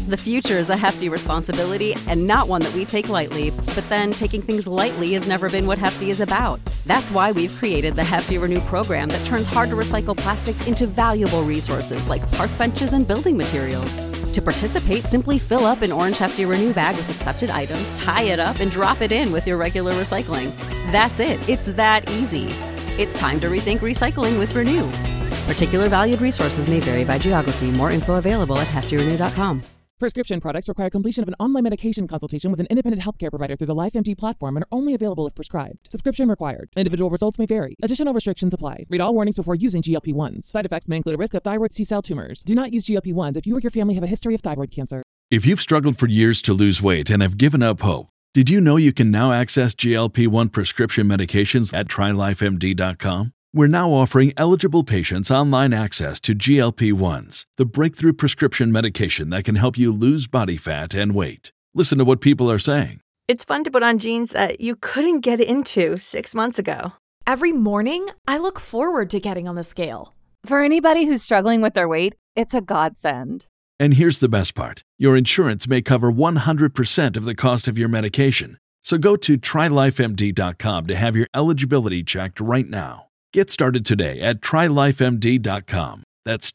The future is a hefty responsibility and not one that we take lightly. But then taking things lightly has never been what Hefty is about. That's why we've created the Hefty Renew program that turns hard-to-recycle plastics into valuable resources like park benches and building materials. To participate, simply fill up an orange Hefty Renew bag with accepted items, tie it up, and drop it in with your regular recycling. That's it. It's that easy. It's time to rethink recycling with Renew. Particular valued resources may vary by geography. More info available at heftyrenew.com. Prescription products require completion of an online medication consultation with an independent healthcare provider through the LifeMD platform and are only available if prescribed. Subscription required. Individual results may vary. Additional restrictions apply. Read all warnings before using GLP-1s. Side effects may include a risk of thyroid C-cell tumors. Do not use GLP-1s if you or your family have a history of thyroid cancer. If you've struggled for years to lose weight and have given up hope, did you know you can now access GLP-1 prescription medications at TryLifeMD.com? We're now offering eligible patients online access to GLP-1s, the breakthrough prescription medication that can help you lose body fat and weight. Listen to what people are saying. It's fun to put on jeans that you couldn't get into 6 months ago. Every morning, I look forward to getting on the scale. For anybody who's struggling with their weight, it's a godsend. And here's the best part. Your insurance may cover 100% of the cost of your medication. So go to TryLifeMD.com to have your eligibility checked right now. Get started today at TryLifeMD.com. That's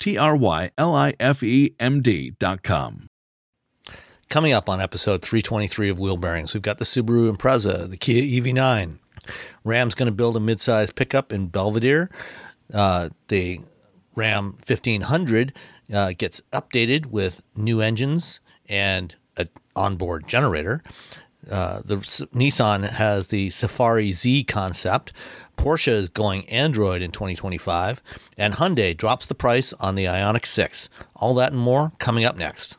TryLifeMD.com. Coming up on episode 323 of Wheel Bearings, we've got the Subaru Impreza, the Kia EV9. Ram's going to build a midsize pickup in Belvedere. The Ram 1500 gets updated with new engines and an onboard generator. The Nissan has the Safari Z concept. Porsche is going Android in 2025. And Hyundai drops the price on the Ioniq 6. All that and more coming up next.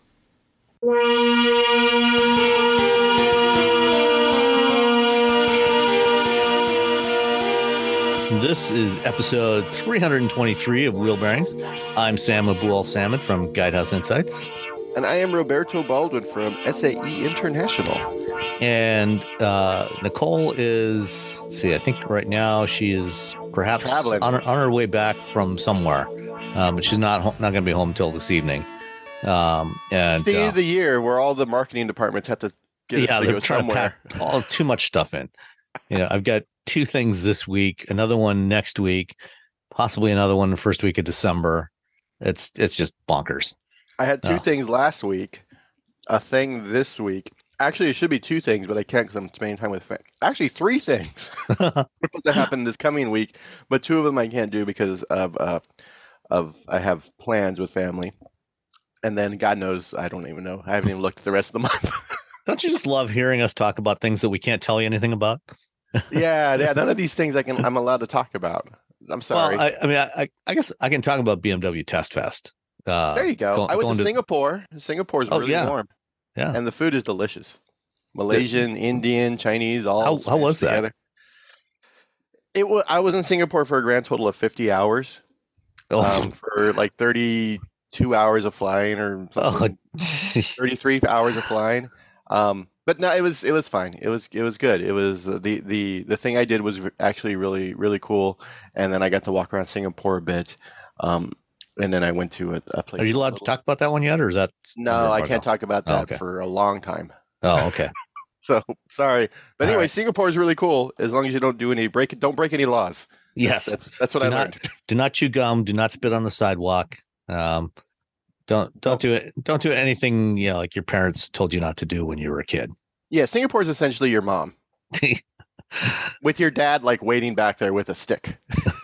This is episode 323 of Wheel Bearings. I'm Sam Abuel-Salmon from Guidehouse Insights. And I am Roberto Baldwin from SAE International. And Nicole is, I think right now she is perhaps traveling on her way back from somewhere. But she's not going to be home until this evening. And it's the end of the year where all the marketing departments have to get they're trying to pack too much stuff in. I've got 2 things this week, another one next week, possibly another one the first week of December. It's just bonkers. I had 2 things last week, a thing this week. Actually, it should be 2 things, but I can't because I'm spending time with family. Actually, 3 things supposed to happen this coming week, but 2 of them I can't do because of I have plans with family. And then God knows, I don't even know. I haven't even looked at the rest of the month. Don't you just love hearing us talk about things that we can't tell you anything about? Yeah. None of these things I'm allowed to talk about. I'm sorry. Well, I guess I can talk about BMW Test Fest. There you go. I went to Singapore. Singapore is really warm. Yeah. And the food is delicious. Malaysian, Indian, Chinese, all. How was that? Together. I was in Singapore for a grand total of 50 hours. For like 32 hours of flying or something. 33 hours of flying. But no, it was fine. It was good. It was the thing I did was actually really, really cool. And then I got to walk around Singapore a bit. And then I went to a place. Are you allowed to talk about that one yet, or is that? No, I can't talk about that for a long time. Oh, okay. So sorry, but anyway, right. Singapore is really cool as long as you don't break any laws. Yes, that's what I learned. Do not chew gum. Do not spit on the sidewalk. Don't do anything like your parents told you not to do when you were a kid. Yeah, Singapore is essentially your mom, with your dad like waiting back there with a stick.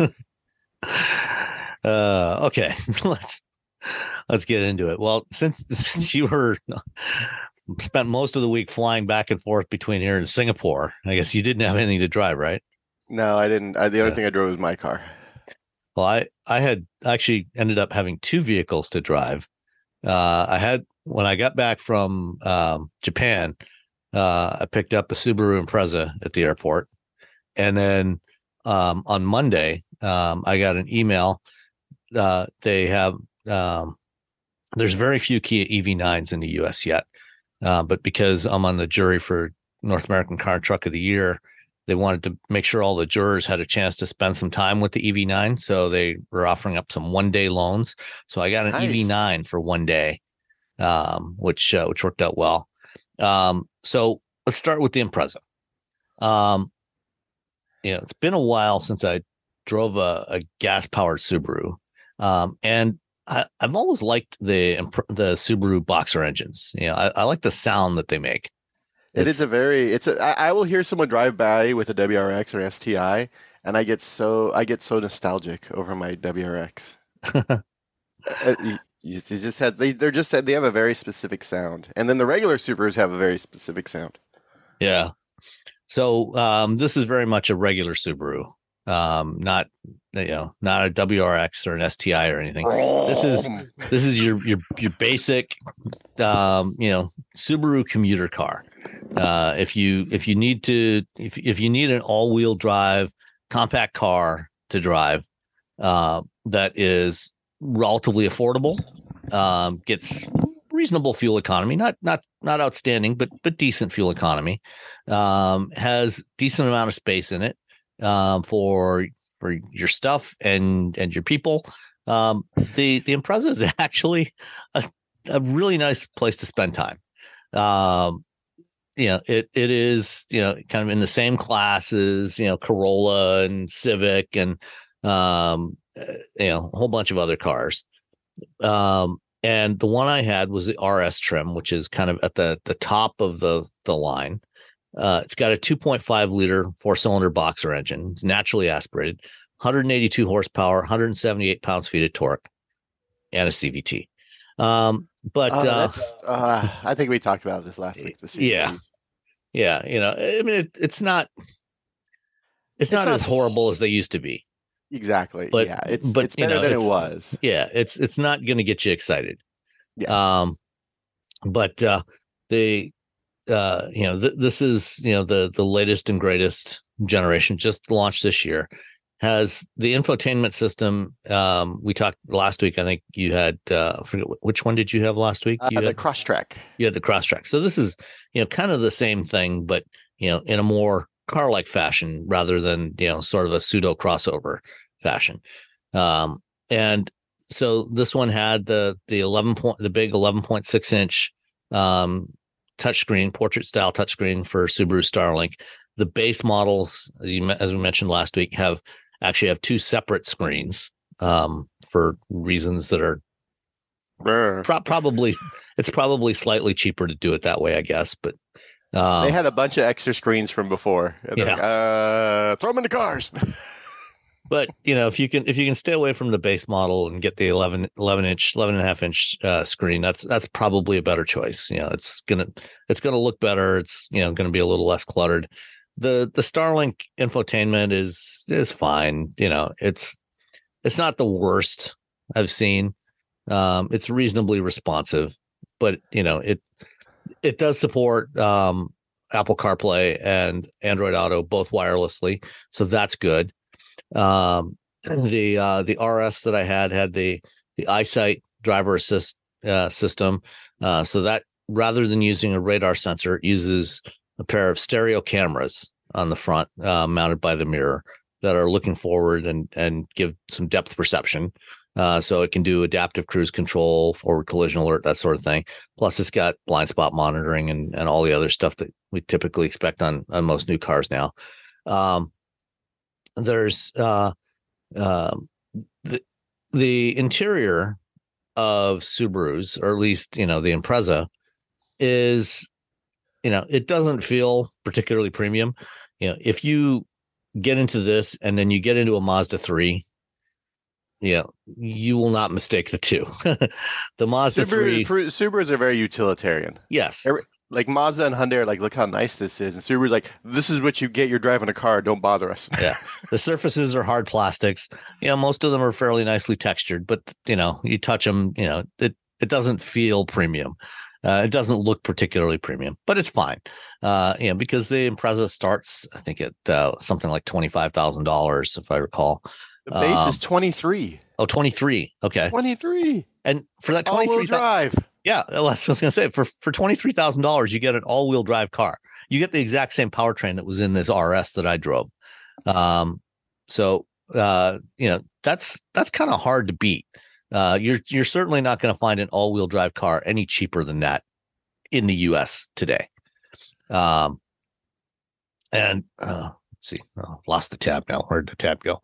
Okay, let's get into it. Well, since you spent most of the week flying back and forth between here and Singapore, I guess you didn't have anything to drive, right? No, I didn't. The only thing I drove was my car. Well, I had actually ended up having 2 vehicles to drive. When I got back from Japan, I picked up a Subaru Impreza at the airport, and then on Monday, I got an email. They have there's very few Kia EV9s in the U.S. yet, but because I'm on the jury for North American Car and Truck of the Year, they wanted to make sure all the jurors had a chance to spend some time with the EV9, so they were offering up some one-day loans. So I got an EV9 for one day, which worked out well. So let's start with the Impreza. It's been a while since I drove a gas-powered Subaru, and I've always liked the Subaru Boxer engines. I like the sound that they make. I will hear someone drive by with a WRX or STI, and I get so nostalgic over my WRX. They have a very specific sound, and then the regular Subarus have a very specific sound. Yeah. So this is very much a regular Subaru, not a WRX or an STI or anything. This is your basic Subaru commuter car. If you need an all-wheel drive compact car to drive, that is relatively affordable, gets reasonable fuel economy, not outstanding, but decent fuel economy, has decent amount of space in it, for your stuff and your people. The Impreza is actually a really nice place to spend time. It is, kind of in the same class as, Corolla and Civic and, a whole bunch of other cars. And the one I had was the RS trim, which is kind of at the top of the line. It's got a 2.5 liter 4-cylinder Boxer engine. It's naturally aspirated, 182 horsepower, 178 pounds-feet of torque, and a CVT. I think we talked about this last week. Yeah. I mean, it's not as horrible as they used to be. Exactly. But, yeah, it's better than it was. Yeah, it's not going to get you excited. Yeah. This is the latest and greatest generation, just launched this year. Has the infotainment system. We talked last week. I think you had. I forget which one did you have last week? You had the Crosstrek. You had the Crosstrek. So this is kind of the same thing, but in a more car-like fashion rather than sort of a pseudo crossover fashion. And so this one had the big 11.6 inch touchscreen, portrait style touchscreen for Subaru Starlink. The base models, as we mentioned last week, have two separate screens for reasons that are probably slightly cheaper to do it that way, I guess. But they had a bunch of extra screens from before. Yeah. Throw them in the cars. But if you can stay away from the base model and get the 11.5 inch screen, that's probably a better choice. It's gonna look better. It's gonna be a little less cluttered. The Starlink infotainment is fine. It's not the worst I've seen. It's reasonably responsive, but it does support Apple CarPlay and Android Auto both wirelessly, so that's good. The RS that I had the EyeSight driver assist system, so that rather than using a radar sensor, it uses a pair of stereo cameras on the front, mounted by the mirror, that are looking forward and give some depth perception. So it can do adaptive cruise control, forward collision alert, that sort of thing. Plus, it's got blind spot monitoring and all the other stuff that we typically expect on most new cars now. There's the interior of Subarus, or at least the Impreza, is it doesn't feel particularly premium. If you get into this and then you get into a Mazda 3, you will not mistake the two. The Mazda 3 Subarus are very utilitarian. Yes. Like Mazda and Hyundai are like, look how nice this is. And Subaru's like, this is what you get. You're driving a car. Don't bother us. Yeah. The surfaces are hard plastics. Most of them are fairly nicely textured, but you touch them, it doesn't feel premium. It doesn't look particularly premium, but it's fine. Because the Impreza starts, I think, at something like $25,000, if I recall. The base is 23. Oh, 23. Okay. 23. And for that 23 drive. Yeah, that's what I was going to say. For $23,000, you get an all-wheel drive car. You get the exact same powertrain that was in this RS that I drove. That's kind of hard to beat. You're certainly not going to find an all-wheel drive car any cheaper than that in the U.S. today. And let's see, lost the tab now. Where'd the tab go?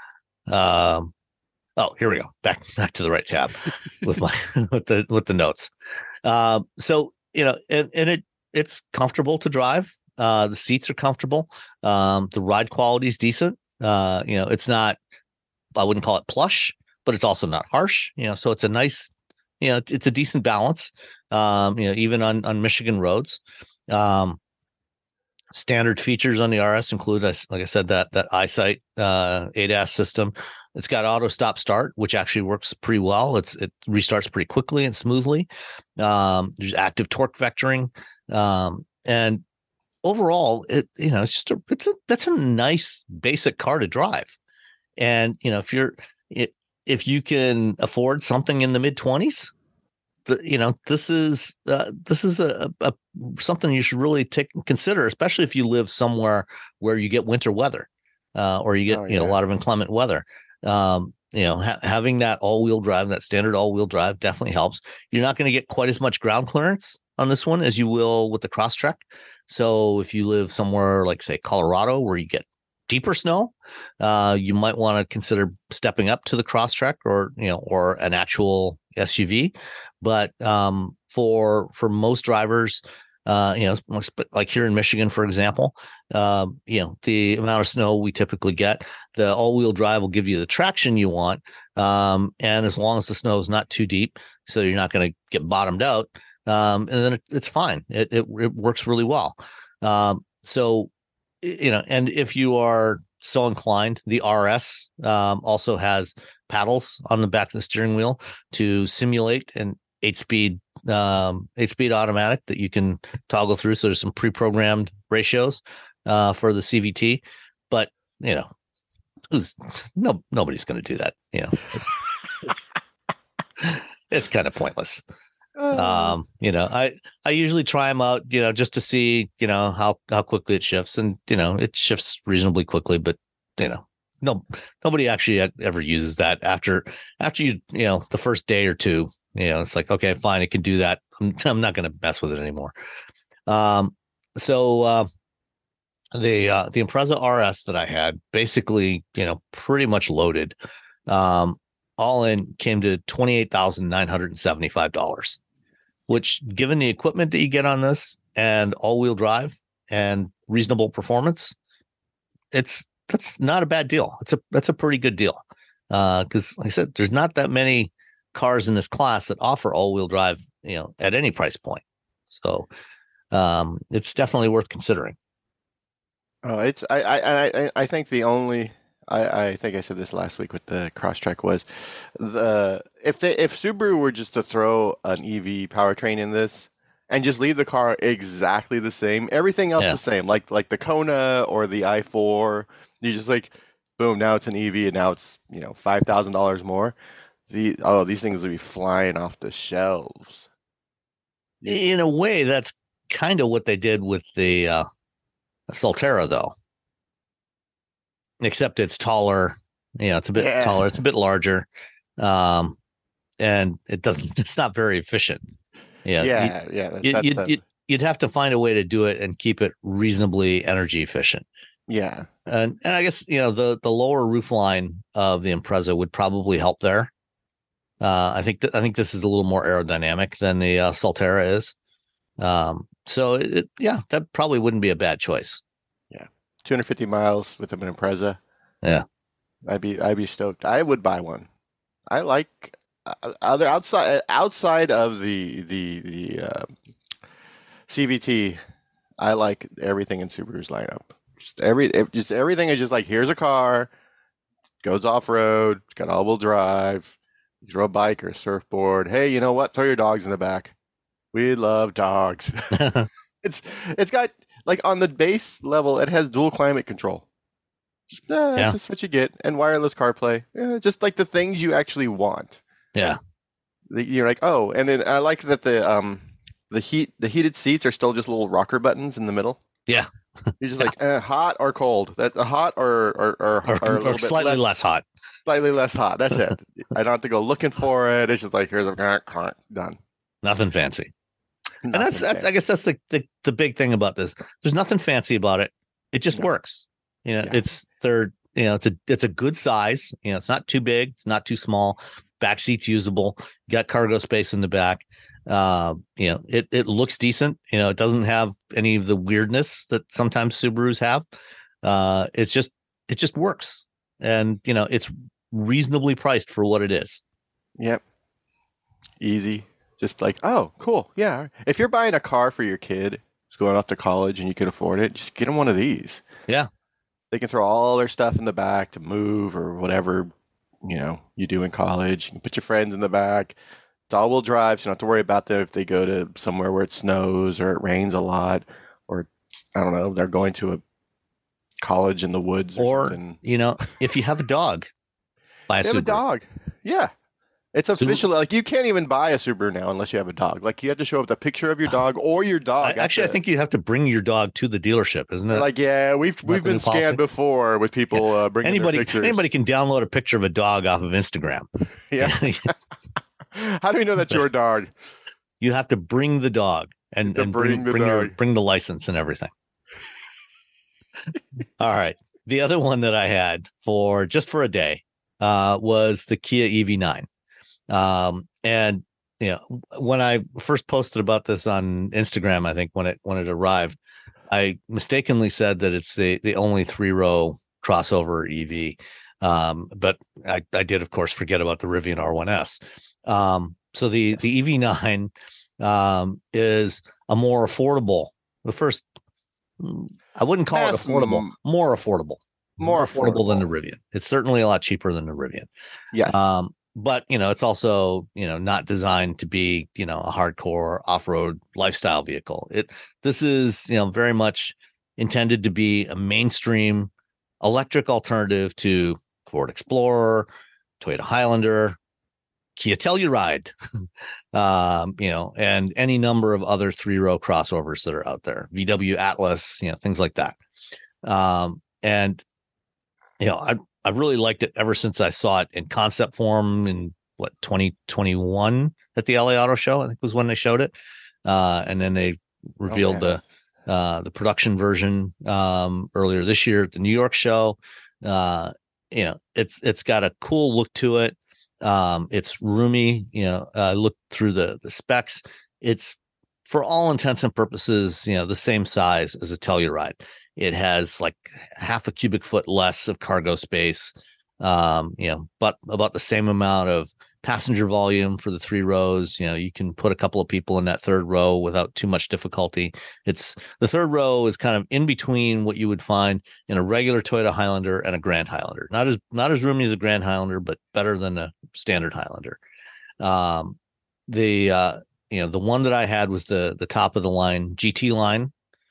Oh, here we go. Back to the right tab with my with the notes. So and it's comfortable to drive. The seats are comfortable. The ride quality is decent. It's not, I wouldn't call it plush, but it's also not harsh. So it's a nice, it's a decent balance. Even on Michigan roads. Standard features on the RS include, like I said, that EyeSight ADAS system. It's got auto stop start, which actually works pretty well. It restarts pretty quickly and smoothly. There's active torque vectoring, and overall, that's a nice basic car to drive. And if you can afford something in the mid-20s, this is a something you should really consider, especially if you live somewhere where you get winter weather, or you get a lot of inclement weather. Having that all-wheel drive, that standard all-wheel drive, definitely helps. You're not going to get quite as much ground clearance on this one as you will with the Crosstrek. So if you live somewhere like, say, Colorado, where you get deeper snow, you might want to consider stepping up to the Crosstrek or an actual SUV. But for most drivers, like here in Michigan, for example, the amount of snow we typically get, the all-wheel drive will give you the traction you want. And as long as the snow is not too deep, so you're not going to get bottomed out, and then it's fine. It works really well. So, and if you are so inclined, the RS also has paddles on the back of the steering wheel to simulate an 8-speed automatic that you can toggle through. So there's some pre-programmed ratios for the CVT, but nobody's going to do that. It's kind of pointless. I usuly try them out, just to see, how quickly it shifts, and it shifts reasonably quickly, but nobody actually ever uses that after you the first day or two. It's like, okay, fine, it can do that. I'm not going to mess with it anymore. So the Impreza RS that I had, basically, pretty much loaded, all in, came to $28,975, which, given the equipment that you get on this and all-wheel drive and reasonable performance, that's not a bad deal. That's a pretty good deal. Because, like I said, there's not that many cars in this class that offer all-wheel drive, at any price point. So it's definitely worth considering. Oh, I think the only, I think I said this last week with the Crosstrek, was if Subaru were just to throw an EV powertrain in this and just leave the car exactly the same, everything else the same, like the Kona or the i4, you just like, boom, now it's an EV and now it's $5,000 more. These things would be flying off the shelves. In a way, that's kind of what they did with the Solterra, though. Except it's taller. It's a bit taller. It's a bit larger, and it's not very efficient. You'd have to find a way to do it and keep it reasonably energy efficient. Yeah, and I guess the lower roof line of the Impreza would probably help there. I think this is a little more aerodynamic than the Solterra is. So that probably wouldn't be a bad choice. Yeah, 250 miles with an Impreza. Yeah, I'd be stoked. I would buy one. I like other outside of the CVT. I like everything in Subaru's lineup. Just everything is just like, here's a car, goes off road, it's got all-wheel drive. You throw a bike or a surfboard. Hey, you know what? Throw your dogs in the back. We love dogs. It's got, like, on the base level, it has dual climate control. That's just what you get, and wireless CarPlay. Just like the things you actually want. Yeah. You're like, oh, and then I like that the heated seats are still just little rocker buttons in the middle. Yeah, You're just like hot or cold. That hot or a little bit slightly less hot. Slightly less hot. That's it. I don't have to go looking for it. It's just like here's a done. Nothing fancy. And that's I guess that's the big thing about this. There's nothing fancy about it. It just works. It's a good size. It's not too big. It's not too small. Back seat's usable. You got cargo space in the back. It looks decent. It doesn't have any of the weirdness that sometimes Subarus have. It just works. And, it's reasonably priced for what it is. Yep. Easy. Just like, oh, cool. Yeah. If you're buying a car for your kid who's going off to college and you can afford it, just get them one of these. Yeah. They can throw all their stuff in the back to move or whatever, you do in college. You can put your friends in the back. It's all-wheel drive, so you don't have to worry about that if they go to somewhere where it snows or it rains a lot, or I don't know, they're going to a college in the woods or something. If you have a dog, buy a Subaru. Have a dog. Yeah. It's official. Like, you can't even buy a Subaru now unless you have a dog. Like, you have to show up the picture of your dog or your dog. I think you have to bring your dog to the dealership, isn't it? Like, yeah, we've been scanned before with people bringing their pictures. Anybody can download a picture of a dog off of Instagram. Yeah. How do we know that's your dog? You have to bring the dog and bring the license and everything. All right. The other one that I had for a day was the Kia EV9. And when I first posted about this on Instagram, I think when it arrived, I mistakenly said that it's the only 3-row crossover EV. But I did, of course, forget about the Rivian R1S. So the EV9 is a more affordable. I wouldn't call it affordable. More affordable. More affordable than the Rivian. It's certainly a lot cheaper than the Rivian. Yeah. But it's also not designed to be a hardcore off-road lifestyle vehicle. This is very much intended to be a mainstream electric alternative to Ford Explorer, Toyota Highlander, Kia Telluride, and any number of other 3-row crossovers that are out there, VW Atlas, things like that. I've really liked it ever since I saw it in concept form in 2021 at the LA Auto Show, I think was when they showed it. And then they revealed the production version earlier this year at the New York show. It's got a cool look to it. It's roomy. I looked through the specs. It's, for all intents and purposes, the same size as a Telluride. It has like half a cubic foot less of cargo space, but about the same amount of passenger volume for the 3 rows. You can put a couple of people in that 3rd row without too much difficulty. The 3rd row is kind of in between what you would find in a regular Toyota Highlander and a Grand Highlander. Not as roomy as a Grand Highlander, but better than a standard Highlander. The one that I had was the top of the line GT line,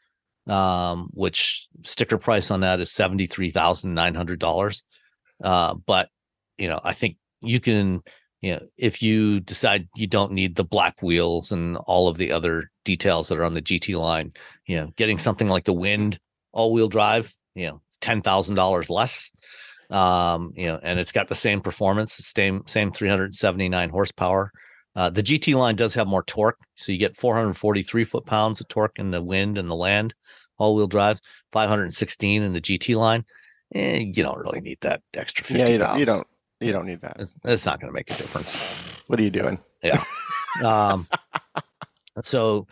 which sticker price on that is $73,900. But I think you can, if you decide you don't need the black wheels and all of the other details that are on the GT line, getting something like the Wind all-wheel drive, it's $10,000 less. And it's got the same performance, same 379 horsepower. The GT line does have more torque, so you get 443 foot-pounds of torque in the Wind and the Land all-wheel drive, 516 in the GT line. You don't really need that extra 50 pounds. You don't need that. It's not going to make a difference. What are you doing? Yeah. So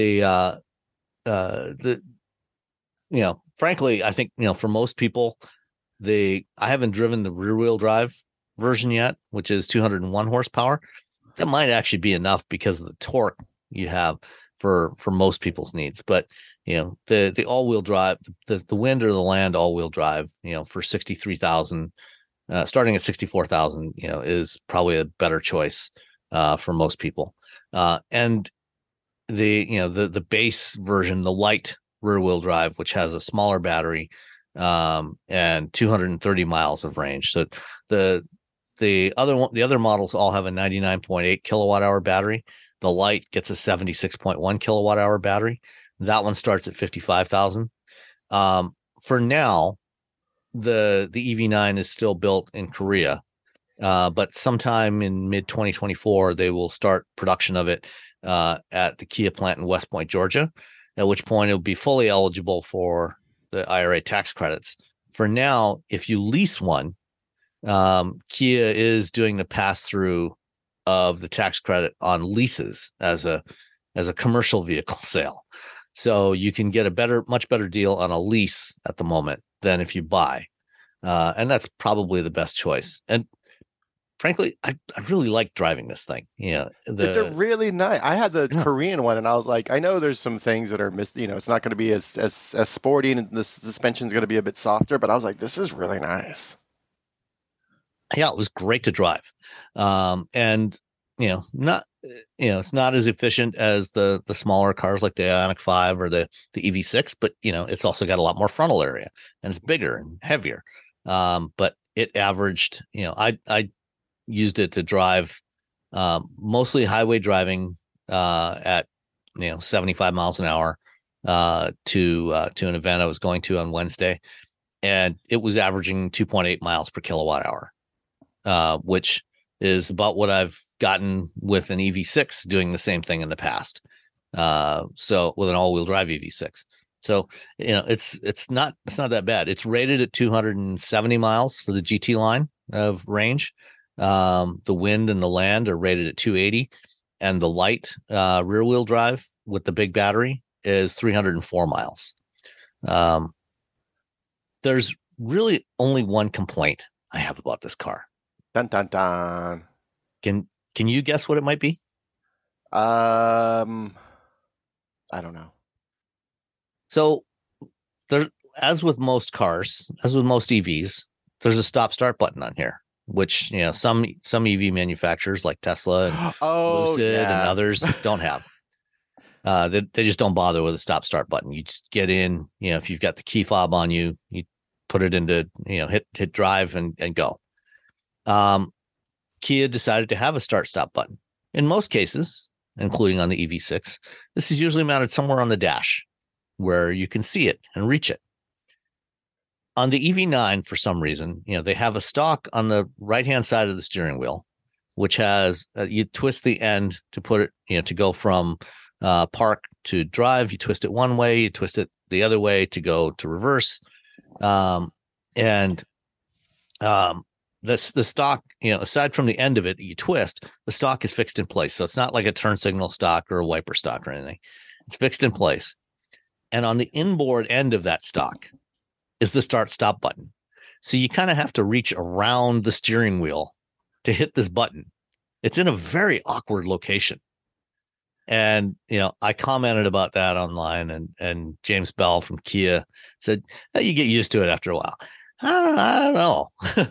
frankly, I think, for most people, I haven't driven the rear-wheel drive version yet, which is 201 horsepower. That might actually be enough because of the torque you have for most people's needs. But the all-wheel drive, the Wind or the Land all-wheel drive, for 63,000, starting at 64,000, is probably a better choice for most people. And the base version, the light rear-wheel drive, which has a smaller battery and 230 miles of range. So the other models all have a 99.8 kilowatt hour battery. The Light gets a 76.1 kilowatt hour battery. That one starts at 55,000. For now, the EV9 is still built in Korea, but sometime in mid 2024 they will start production of it at the Kia plant in West Point, Georgia. At which point it'll be fully eligible for the IRA tax credits. For now, if you lease one, Kia is doing the pass through of the tax credit on leases as a commercial vehicle sale. So you can get a much better deal on a lease at the moment than if you buy. And that's probably the best choice. And frankly, I really like driving this thing. They're really nice. I had the Korean one, and I was like, I know there's some things that are it's not going to be as sporty, and the suspension's going to be a bit softer. But I was like, this is really nice. Yeah, it was great to drive, and not it's not as efficient as the smaller cars like the Ioniq 5 or the EV6, but it's also got a lot more frontal area and it's bigger and heavier. But it averaged, I used it to drive mostly highway driving at 75 miles an hour to an event I was going to on Wednesday, and it was averaging 2.8 miles per kilowatt hour, which is about what I've gotten with an EV6 doing the same thing in the past. So with an all-wheel drive EV6. So, it's not that bad. It's rated at 270 miles for the GT line of range. The wind and the land are rated at 280, and the light rear wheel drive with the big battery is 304 miles. There's really only one complaint I have about this car. Dun dun dun. Can you guess what it might be? I don't know. So there, as with most cars, as with most EVs, there's a stop start button on here, which some EV manufacturers like Tesla and Lucid and others don't have. They just don't bother with a stop start button. You just get in, if you've got the key fob on you, you put it into, hit drive and go. Kia decided to have a start stop button. In most cases, including on the EV6, this is usually mounted somewhere on the dash where you can see it and reach it. On the EV9, for some reason, they have a stalk on the right-hand side of the steering wheel, which has, you twist the end to put it, to go from park to drive. You twist it one way, you twist it the other way to go to reverse. The stock, aside from the end of it that you twist, the stock is fixed in place. So it's not like a turn signal stock or a wiper stock or anything. It's fixed in place. And on the inboard end of that stock is the start stop button. So you kind of have to reach around the steering wheel to hit this button. It's in a very awkward location. And, I commented about that online, and James Bell from Kia said, you get used to it after a while. I don't know.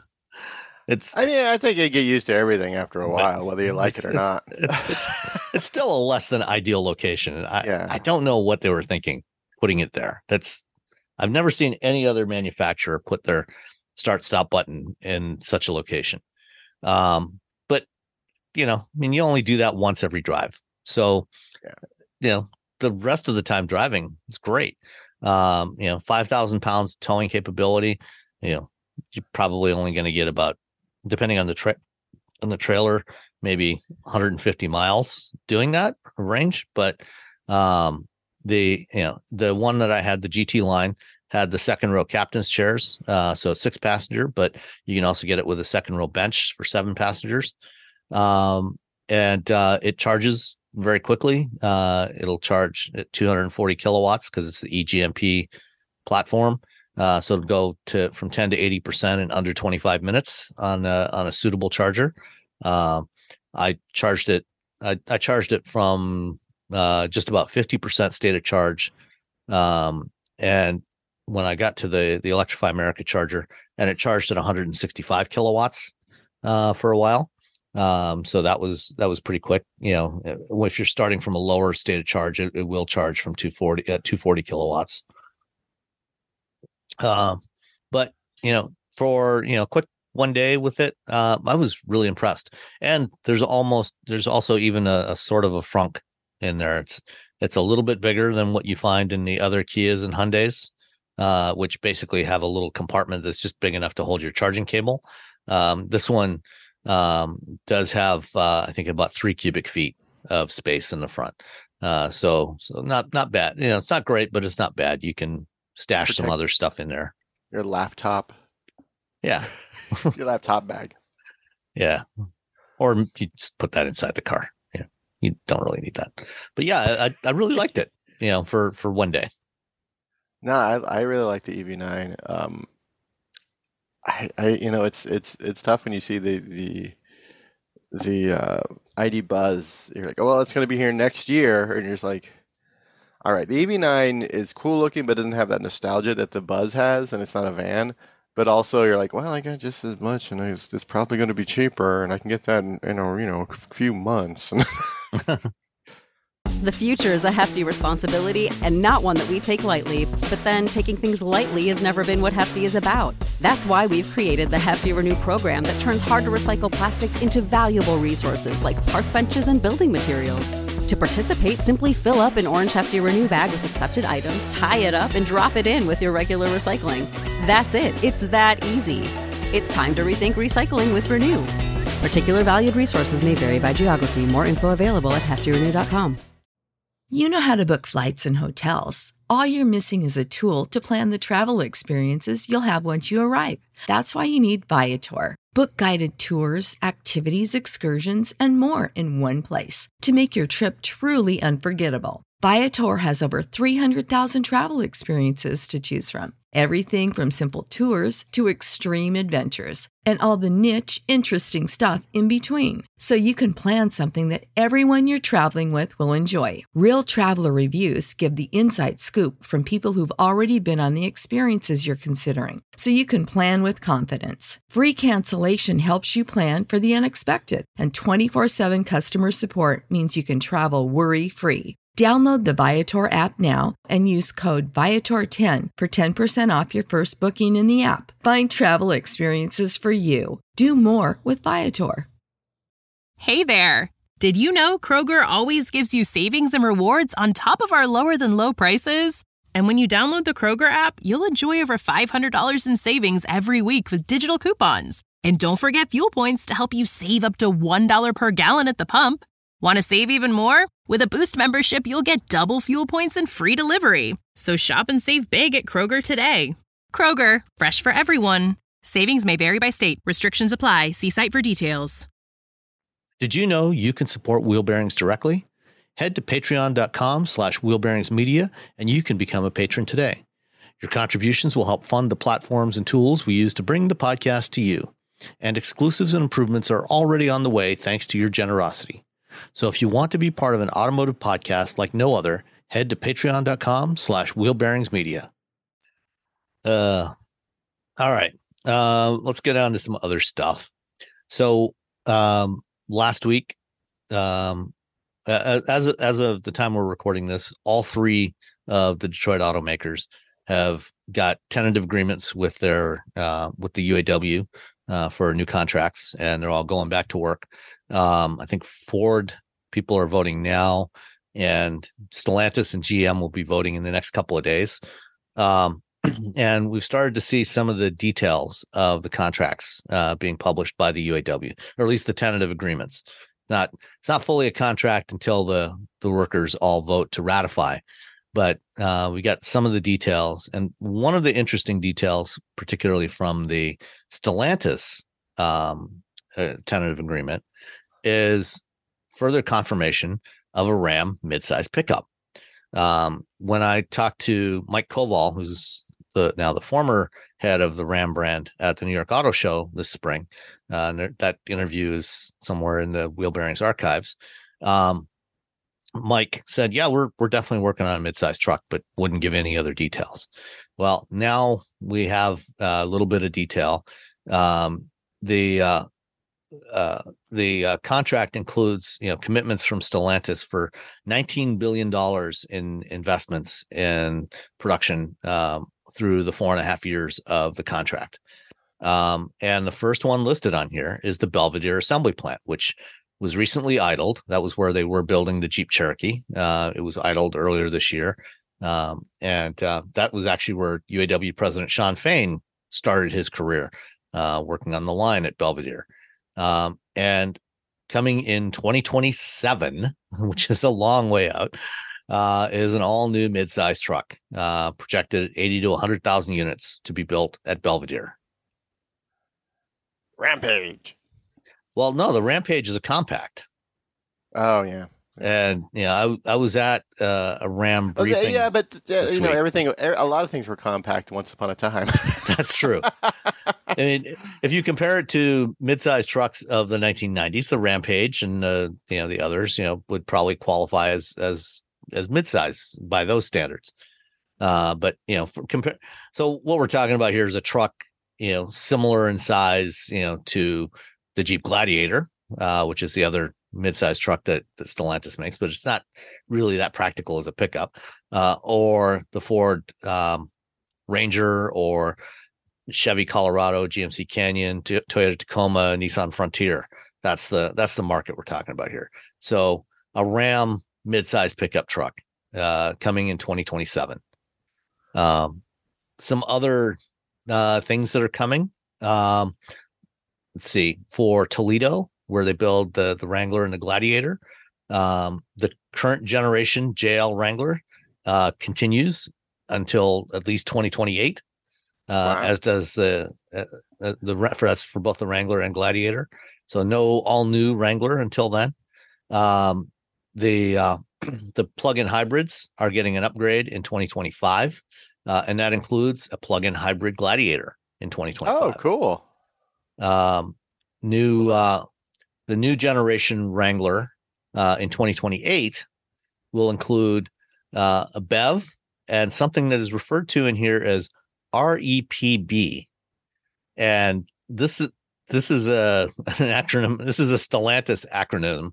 I think you get used to everything after a while, whether you like it or not. It's still a less than ideal location. I don't know what they were thinking putting it there. I've never seen any other manufacturer put their start stop button in such a location. But you only do that once every drive. So, the rest of the time driving is great. 5,000 pounds towing capability. You're probably only going to get about, depending on the trailer, maybe 150 miles doing that range. But the one that I had, the GT line, had the second row captain's chairs, so it's 6 passenger, but you can also get it with a second row bench for 7 passengers. And it charges very quickly. It'll charge at 240 kilowatts because it's the eGMP platform. So it'll go from 10 to 80% in under 25 minutes on a suitable charger. I charged it from just about 50% state of charge. And when I got to the Electrify America charger, and it charged at 165 kilowatts for a while. So that was pretty quick. If you're starting from a lower state of charge, it will charge from 240 kilowatts. But for quick one day with it, I was really impressed. And there's also even a sort of a frunk in there. It's a little bit bigger than what you find in the other Kias and Hyundais. which basically have a little compartment that's just big enough to hold your charging cable. This one does have, I think, about 3 cubic feet of space in the front. So not bad. It's not great, but it's not bad. You can stash some other stuff in there. Your laptop. Yeah. Your laptop bag. Yeah. Or you just put that inside the car. You don't really need that. But yeah, I really liked it, for one day. No, I really like the EV9. It's tough when you see the ID Buzz. You're like, oh, well, it's going to be here next year, and you're just like, all right, the EV9 is cool looking, but doesn't have that nostalgia that the Buzz has, and it's not a van. But also, you're like, well, I got just as much, and it's probably going to be cheaper, and I can get that in a few months. The future is a hefty responsibility and not one that we take lightly, but then taking things lightly has never been what Hefty is about. That's why we've created the Hefty Renew program that turns hard-to-recycle plastics into valuable resources like park benches and building materials. To participate, simply fill up an orange Hefty Renew bag with accepted items, tie it up, and drop it in with your regular recycling. That's it. It's that easy. It's time to rethink recycling with Renew. Particular valued resources may vary by geography. More info available at heftyrenew.com. You know how to book flights and hotels. All you're missing is a tool to plan the travel experiences you'll have once you arrive. That's why you need Viator. Book guided tours, activities, excursions, and more in one place to make your trip truly unforgettable. Viator has over 300,000 travel experiences to choose from. Everything from simple tours to extreme adventures and all the niche, interesting stuff in between. So you can plan something that everyone you're traveling with will enjoy. Real traveler reviews give the inside scoop from people who've already been on the experiences you're considering. So you can plan with confidence. Free cancellation helps you plan for the unexpected. And 24/7 customer support means you can travel worry-free. Download the Viator app now and use code Viator10 for 10% off your first booking in the app. Find travel experiences for you. Do more with Viator. Hey there! Did you know Kroger always gives you savings and rewards on top of our lower-than-low prices? And when you download the Kroger app, you'll enjoy over $500 in savings every week with digital coupons. And don't forget fuel points to help you save up to $1 per gallon at the pump. Want to save even more? With a Boost membership, you'll get double fuel points and free delivery. So shop and save big at Kroger today. Kroger, fresh for everyone. Savings may vary by state. Restrictions apply. See site for details. Did you know you can support Wheel Bearings directly? Head to patreon.com/wheelbearingsmedia and you can become a patron today. Your contributions will help fund the platforms and tools we use to bring the podcast to you. And exclusives and improvements are already on the way thanks to your generosity. So if you want to be part of an automotive podcast like no other, head to patreon.com/wheelbearingsmedia. All right. Let's get on to some other stuff. So last week, as of the time we're recording this, all 3 of the Detroit automakers have got tentative agreements with their with the UAW for new contracts, and they're all going back to work. I think Ford people are voting now, and Stellantis and GM will be voting in the next couple of days. And we've started to see some of the details of the contracts being published by the UAW, or at least the tentative agreements. It's not fully a contract until the workers all vote to ratify, but we got some of the details. And one of the interesting details, particularly from the Stellantis tentative agreement, is further confirmation of a Ram midsize pickup. When I talked to Mike Koval, who's now the former head of the Ram brand at the New York Auto Show this spring, that interview is somewhere in the Wheel Bearings archives. Mike said, yeah, we're definitely working on a midsize truck, but wouldn't give any other details. Well, now we have a little bit of detail. The contract includes, commitments from Stellantis for $19 billion in investments in production through the 4.5 years of the contract. And the first one listed on here is the Belvidere assembly plant, which was recently idled. That was where they were building the Jeep Cherokee. It was idled earlier this year. And that was actually where UAW President Shawn Fain started his career, working on the line at Belvidere. And coming in 2027, which is a long way out, is an all-new midsize truck, projected 80 to 100,000 units to be built at Belvidere. Rampage. Well, no, the Rampage is a compact. Oh, yeah. And I was at a Ram briefing. Yeah, but everything. A lot of things were compact once upon a time. That's true. I mean, if you compare it to midsize trucks of the 1990s, the Rampage and the others, would probably qualify as midsize by those standards. But so what we're talking about here is a truck, similar in size, to the Jeep Gladiator, which is the other midsize truck that Stellantis makes, but it's not really that practical as a pickup, or the Ford Ranger, or Chevy Colorado, GMC Canyon, Toyota Tacoma, Nissan Frontier. That's the market we're talking about here. So a Ram midsize pickup truck coming in 2027. Some other things that are coming. Let's see, for Toledo, where they build the Wrangler and the Gladiator. The current generation JL Wrangler continues until at least 2028, wow. As does that's for both the Wrangler and Gladiator. So no all new Wrangler until then. The plug-in hybrids are getting an upgrade in 2025, and that includes a plug-in hybrid Gladiator in 2025. Oh, cool. The new generation Wrangler in 2028 will include a BEV and something that is referred to in here as REPB. And this is an acronym. This is a Stellantis acronym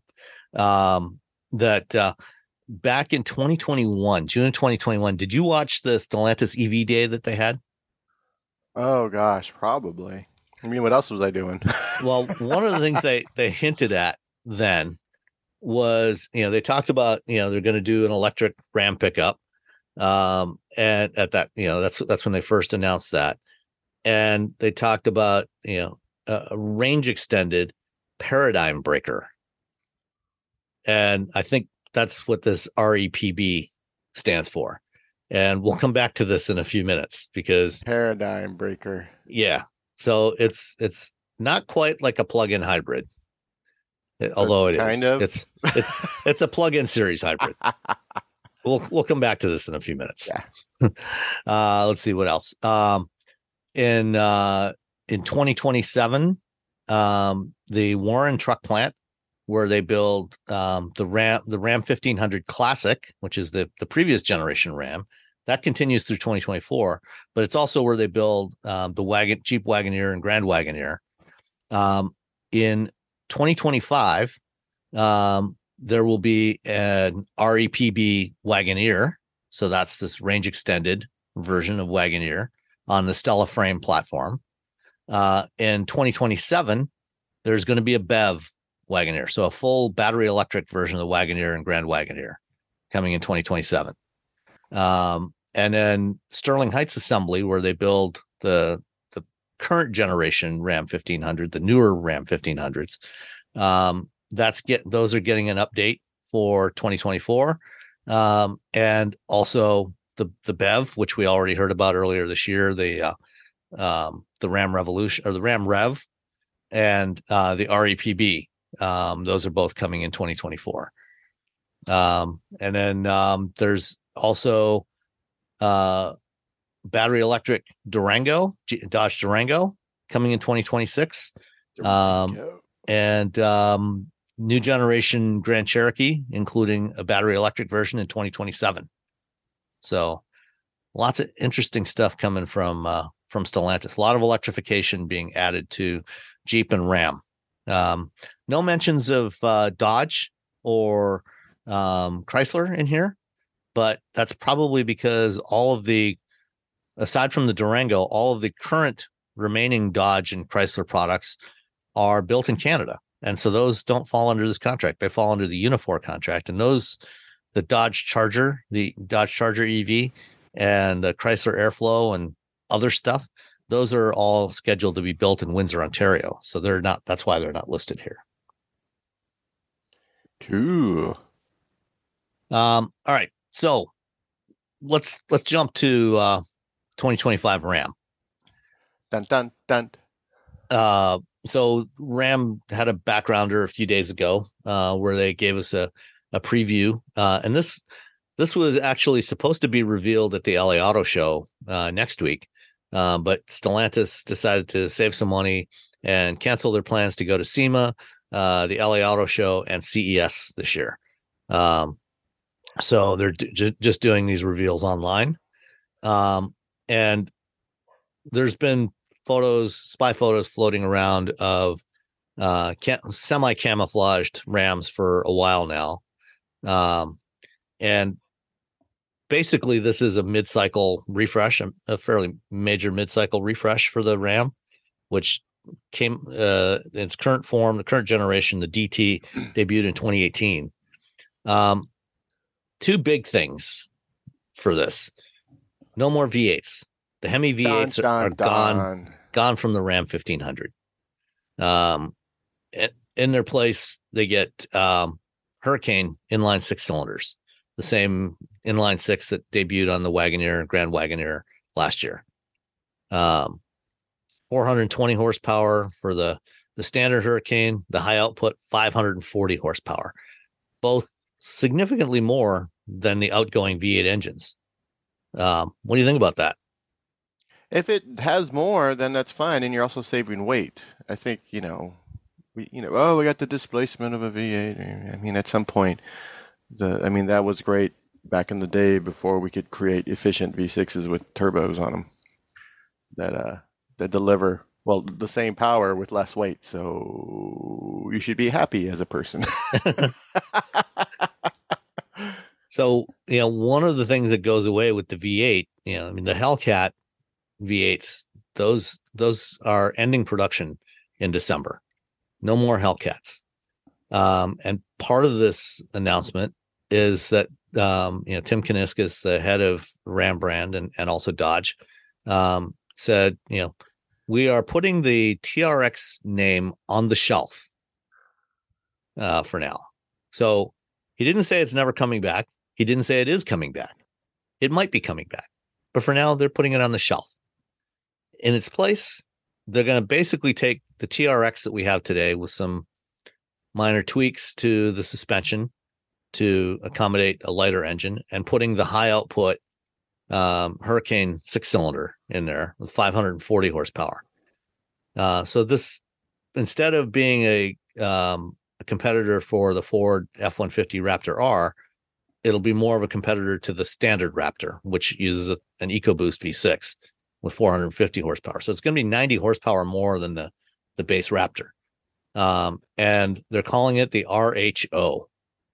that back in 2021, June of 2021, did you watch the Stellantis EV Day that they had? Oh, gosh, probably. I mean, what else was I doing? Well, one of the things they hinted at then was, they talked about, they're going to do an electric Ram pickup. And at that, that's when they first announced that. And they talked about, a range extended paradigm breaker. And I think that's what this REPB stands for. And we'll come back to this in a few minutes because paradigm breaker. Yeah. So it's not quite like a plug-in hybrid, although it is. It's a plug-in series hybrid. We'll come back to this in a few minutes. Yeah. Let's see what else. In 2027, the Warren truck plant, where they build the Ram 1500 Classic, which is the previous generation Ram, that continues through 2024. But it's also where they build the Jeep Wagoneer and Grand Wagoneer. In 2025, there will be an REPB Wagoneer, so that's this range extended version of Wagoneer on the Stella frame platform. In 2027, there's going to be a BEV Wagoneer, so a full battery electric version of the Wagoneer and Grand Wagoneer coming in 2027. And then Sterling Heights Assembly, where they build the current generation Ram 1500, the newer Ram 1500s. Those are getting an update for 2024. And also the BEV, which we already heard about earlier this year, the Ram Revolution, or the Ram Rev, and the REPB. Those are both coming in 2024. And then there's also battery electric Durango, Dodge Durango, coming in 2026. And new generation Grand Cherokee, including a battery electric version in 2027. So lots of interesting stuff coming from Stellantis. A lot of electrification being added to Jeep and Ram. No mentions of Dodge or Chrysler in here, but that's probably because aside from the Durango, all of the current remaining Dodge and Chrysler products are built in Canada. And so those don't fall under this contract. They fall under the Unifor contract. And those Dodge Charger, the Dodge Charger EV, and the Chrysler Airflow and other stuff. Those are all scheduled to be built in Windsor, Ontario. So they're not. That's why they're not listed here. Cool. All right. So let's jump to 2025 Ram. Dun dun dun. So Ram had a backgrounder a few days ago where they gave us a preview, and this was actually supposed to be revealed at the LA Auto Show next week, but Stellantis decided to save some money and cancel their plans to go to SEMA, the LA Auto Show, and CES this year. So they're just doing these reveals online, and there's been spy photos floating around of semi-camouflaged Rams for a while now. And basically this is a mid-cycle refresh, a fairly major mid-cycle refresh for the Ram, which came in its current form, the current generation, the DT debuted in 2018. Two big things for this. No more V8s. The Hemi V8s are gone from the Ram 1500. In their place, they get Hurricane inline 6 cylinders, the same inline 6 that debuted on the Wagoneer, Grand Wagoneer last year. 420 horsepower for the standard Hurricane, the high output 540 horsepower, both significantly more than the outgoing V8 engines. What do you think about that? If it has more, then that's fine, and you're also saving weight. I think we got the displacement of a V8. I mean, at some point, that was great back in the day before we could create efficient V6s with turbos on them that deliver the same power with less weight. So you should be happy as a person. So one of the things that goes away with the V8, the Hellcat V8s, those are ending production in December. No more Hellcats. And part of this announcement is that Tim Kuniskis, the head of Ram brand and also Dodge, said, we are putting the TRX name on the shelf for now. So he didn't say it's never coming back. He didn't say it is coming back. It might be coming back. But for now, they're putting it on the shelf. In its place, they're going to basically take the TRX that we have today with some minor tweaks to the suspension to accommodate a lighter engine and putting the high output Hurricane 6-cylinder in there with 540 horsepower. So this, instead of being a competitor for the Ford F-150 Raptor R, it'll be more of a competitor to the standard Raptor, which uses an EcoBoost V6 with 450 horsepower. So it's going to be 90 horsepower more than the base Raptor. And they're calling it the RHO.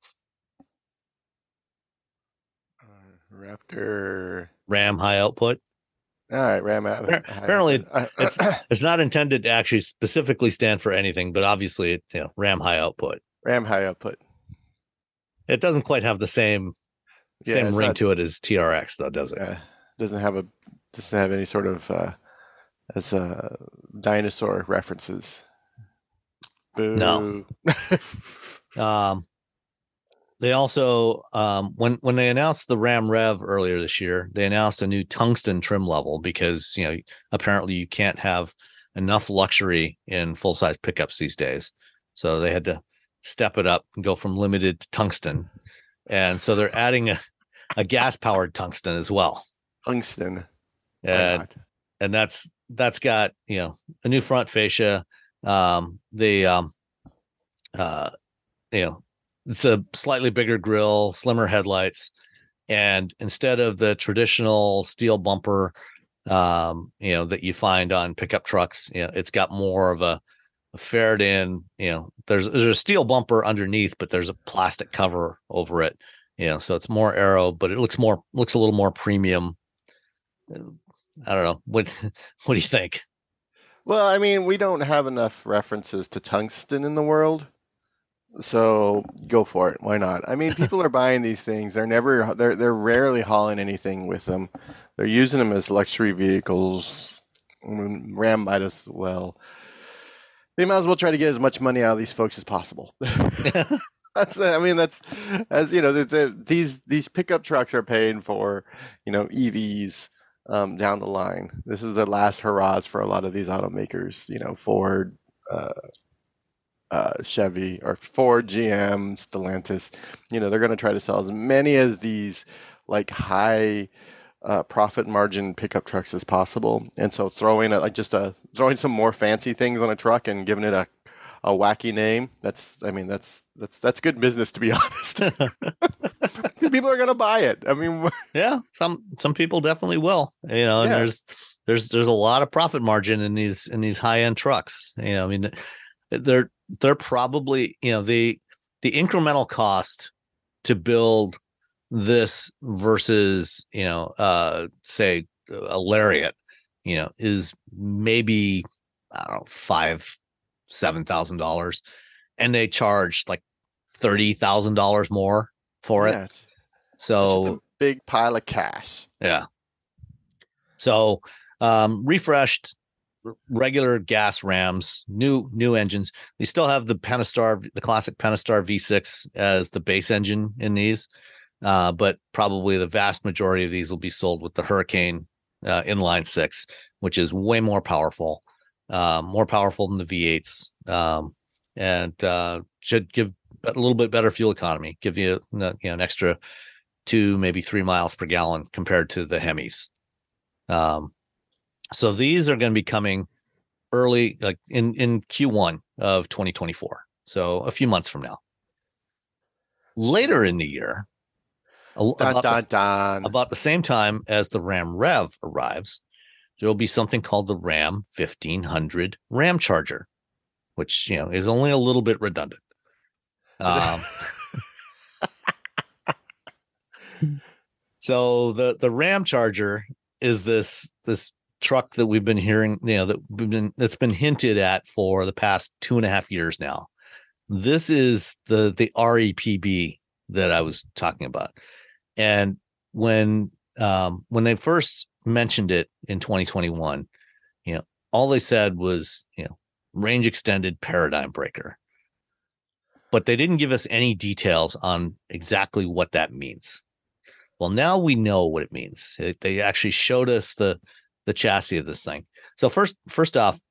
Raptor. Ram high output. All right, Ram. Apparently, it's not intended to actually specifically stand for anything, but obviously, it's Ram high output. Ram high output. It doesn't quite have the same ring to it as TRX, though, does it? Doesn't have any sort of as dinosaur references. Boo. No. They also, when they announced the Ram Rev earlier this year, they announced a new tungsten trim level because, apparently you can't have enough luxury in full-size pickups these days. So they had to step it up and go from limited to tungsten. And so they're adding a gas-powered tungsten as well. Tungsten. And that's got, a new front fascia. It's a slightly bigger grille, slimmer headlights, and instead of the traditional steel bumper, that you find on pickup trucks, it's got more of a fared in. There's a steel bumper underneath, but there's a plastic cover over it. So it's more aero, but it looks a little more premium. I don't know. What do you think? Well, I mean, we don't have enough references to tungsten in the world. So go for it. Why not? I mean, people are buying these things. They're rarely hauling anything with them. They're using them as luxury vehicles. I mean, Ram might as well. They might as well try to get as much money out of these folks as possible. That's as you know, these pickup trucks are paying for, EVs down the line. This is the last hurrahs for a lot of these automakers. Ford, Chevy, or Ford, GM, Stellantis. They're going to try to sell as many of these like high profit margin pickup trucks as possible. And so throwing some more fancy things on a truck and giving it a wacky name, that's good business, to be honest. People are going to buy it. I mean, yeah, some people definitely will. And there's a lot of profit margin in these high end trucks. I mean, they're probably, the incremental cost to build this versus, say a Lariat, is maybe, I don't know, $7,000, and they charge like $30,000 more for it. So it's just a big pile of cash. Yeah. So refreshed regular gas Rams, new engines. They still have the Pentastar, the classic Pentastar V6 as the base engine in these, but probably the vast majority of these will be sold with the Hurricane inline six, which is way more powerful than the V8s, and should give a little bit better fuel economy, give you an extra 2, maybe 3 miles per gallon compared to the Hemis. So these are going to be coming early, like in Q1 of 2024. So a few months from now. Later in the year, about the same time as the Ram Rev arrives, there will be something called the Ram 1500 Ramcharger, which is only a little bit redundant. So the Ramcharger is this truck that we've been hearing, that's been hinted at for the past 2.5 years now. This is the REPB that I was talking about. And when they first mentioned it in 2021, all they said was, range extended paradigm breaker. But they didn't give us any details on exactly what that means. Well, now we know what it means. They actually showed us the chassis of this thing. So first off,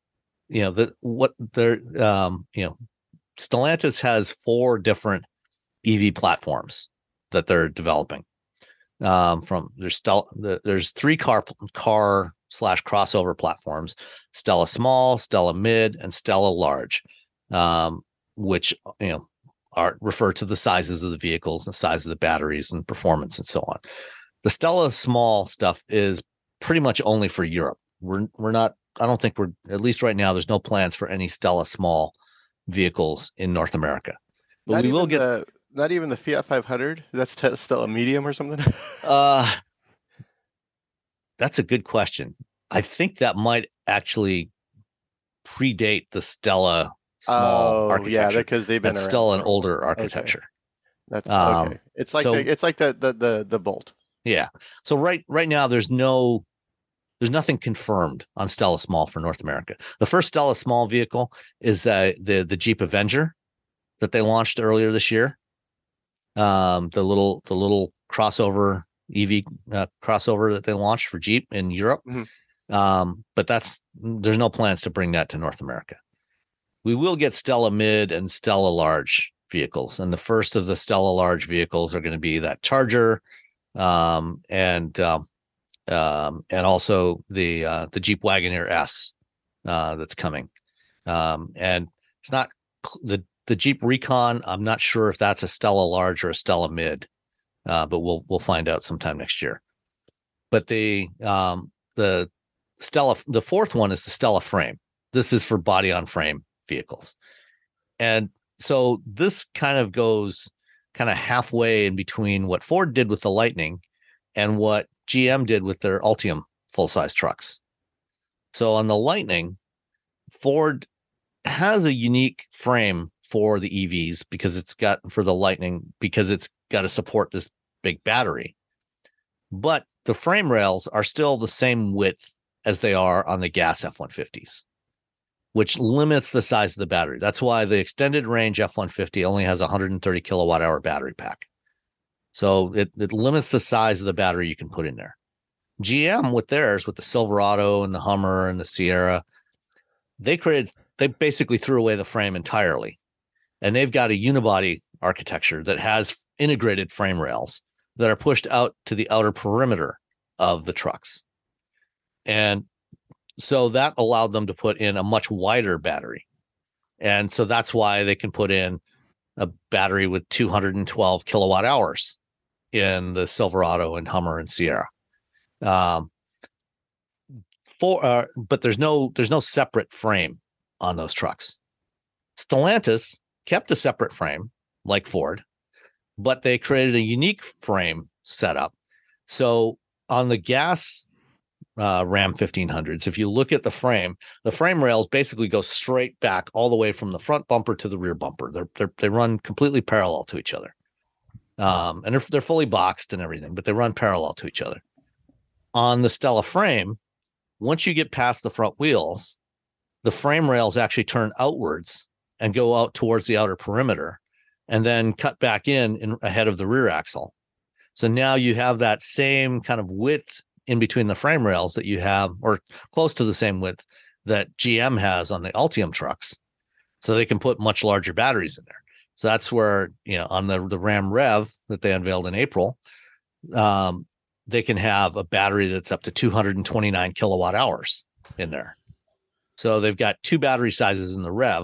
Stellantis has 4 different EV platforms that they're developing. There's 3 car/crossover platforms: Stella Small, Stella Mid, and Stella Large, which are refer to the sizes of the vehicles and the size of the batteries and performance and so on. The Stella Small stuff is pretty much only for Europe. We're not, I don't think we're, at least right now, there's no plans for any Stella Small vehicles in North America. But we will get not even the Fiat 500. That's Stella Medium or something. That's a good question. I think that might actually predate the Stella Small architecture. Yeah, because they've been That's still an older architecture. Okay. That's okay. It's like the Bolt. Yeah. So right now there's nothing confirmed on Stella Small for North America. The first Stella Small vehicle is the Jeep Avenger that they launched earlier this year. The little crossover EV crossover that they launched for Jeep in Europe. Mm-hmm. But there's no plans to bring that to North America. We will get Stella Mid and Stella Large vehicles, and the first of the Stella Large vehicles are going to be that Charger, and also the Jeep Wagoneer S that's coming. And it's not the Jeep Recon. I'm not sure if that's a Stella Large or a Stella Mid, but we'll find out sometime next year. But the Stella, the fourth one is the Stella Frame. This is for body on frame vehicles. And so this kind of goes halfway in between what Ford did with the Lightning and what GM did with their Ultium full-size trucks. So on the Lightning, Ford has a unique frame for the EVs because it's got to support this big battery. But the frame rails are still the same width as they are on the gas F-150s, which limits the size of the battery. That's why the extended range F-150 only has a 130 kilowatt hour battery pack. So it limits the size of the battery you can put in there. GM with theirs, with the Silverado and the Hummer and the Sierra, they basically threw away the frame entirely. And they've got a unibody architecture that has integrated frame rails that are pushed out to the outer perimeter of the trucks. And so that allowed them to put in a much wider battery. And so that's why they can put in a battery with 212 kilowatt hours in the Silverado and Hummer and Sierra. But there's no separate frame on those trucks. Stellantis kept a separate frame like Ford, but they created a unique frame setup. So on the gas Ram 1500s, if you look at the frame rails basically go straight back all the way from the front bumper to the rear bumper. They run completely parallel to each other. And they're fully boxed and everything, but they run parallel to each other. On the Stella frame, once you get past the front wheels, the frame rails actually turn outwards and go out towards the outer perimeter and then cut back in ahead of the rear axle. So now you have that same kind of width in between the frame rails that you have, or close to the same width that GM has on the Ultium trucks. So they can put much larger batteries in there. So that's where, on the Ram Rev that they unveiled in April, they can have a battery that's up to 229 kilowatt hours in there. So they've got two battery sizes in the Rev,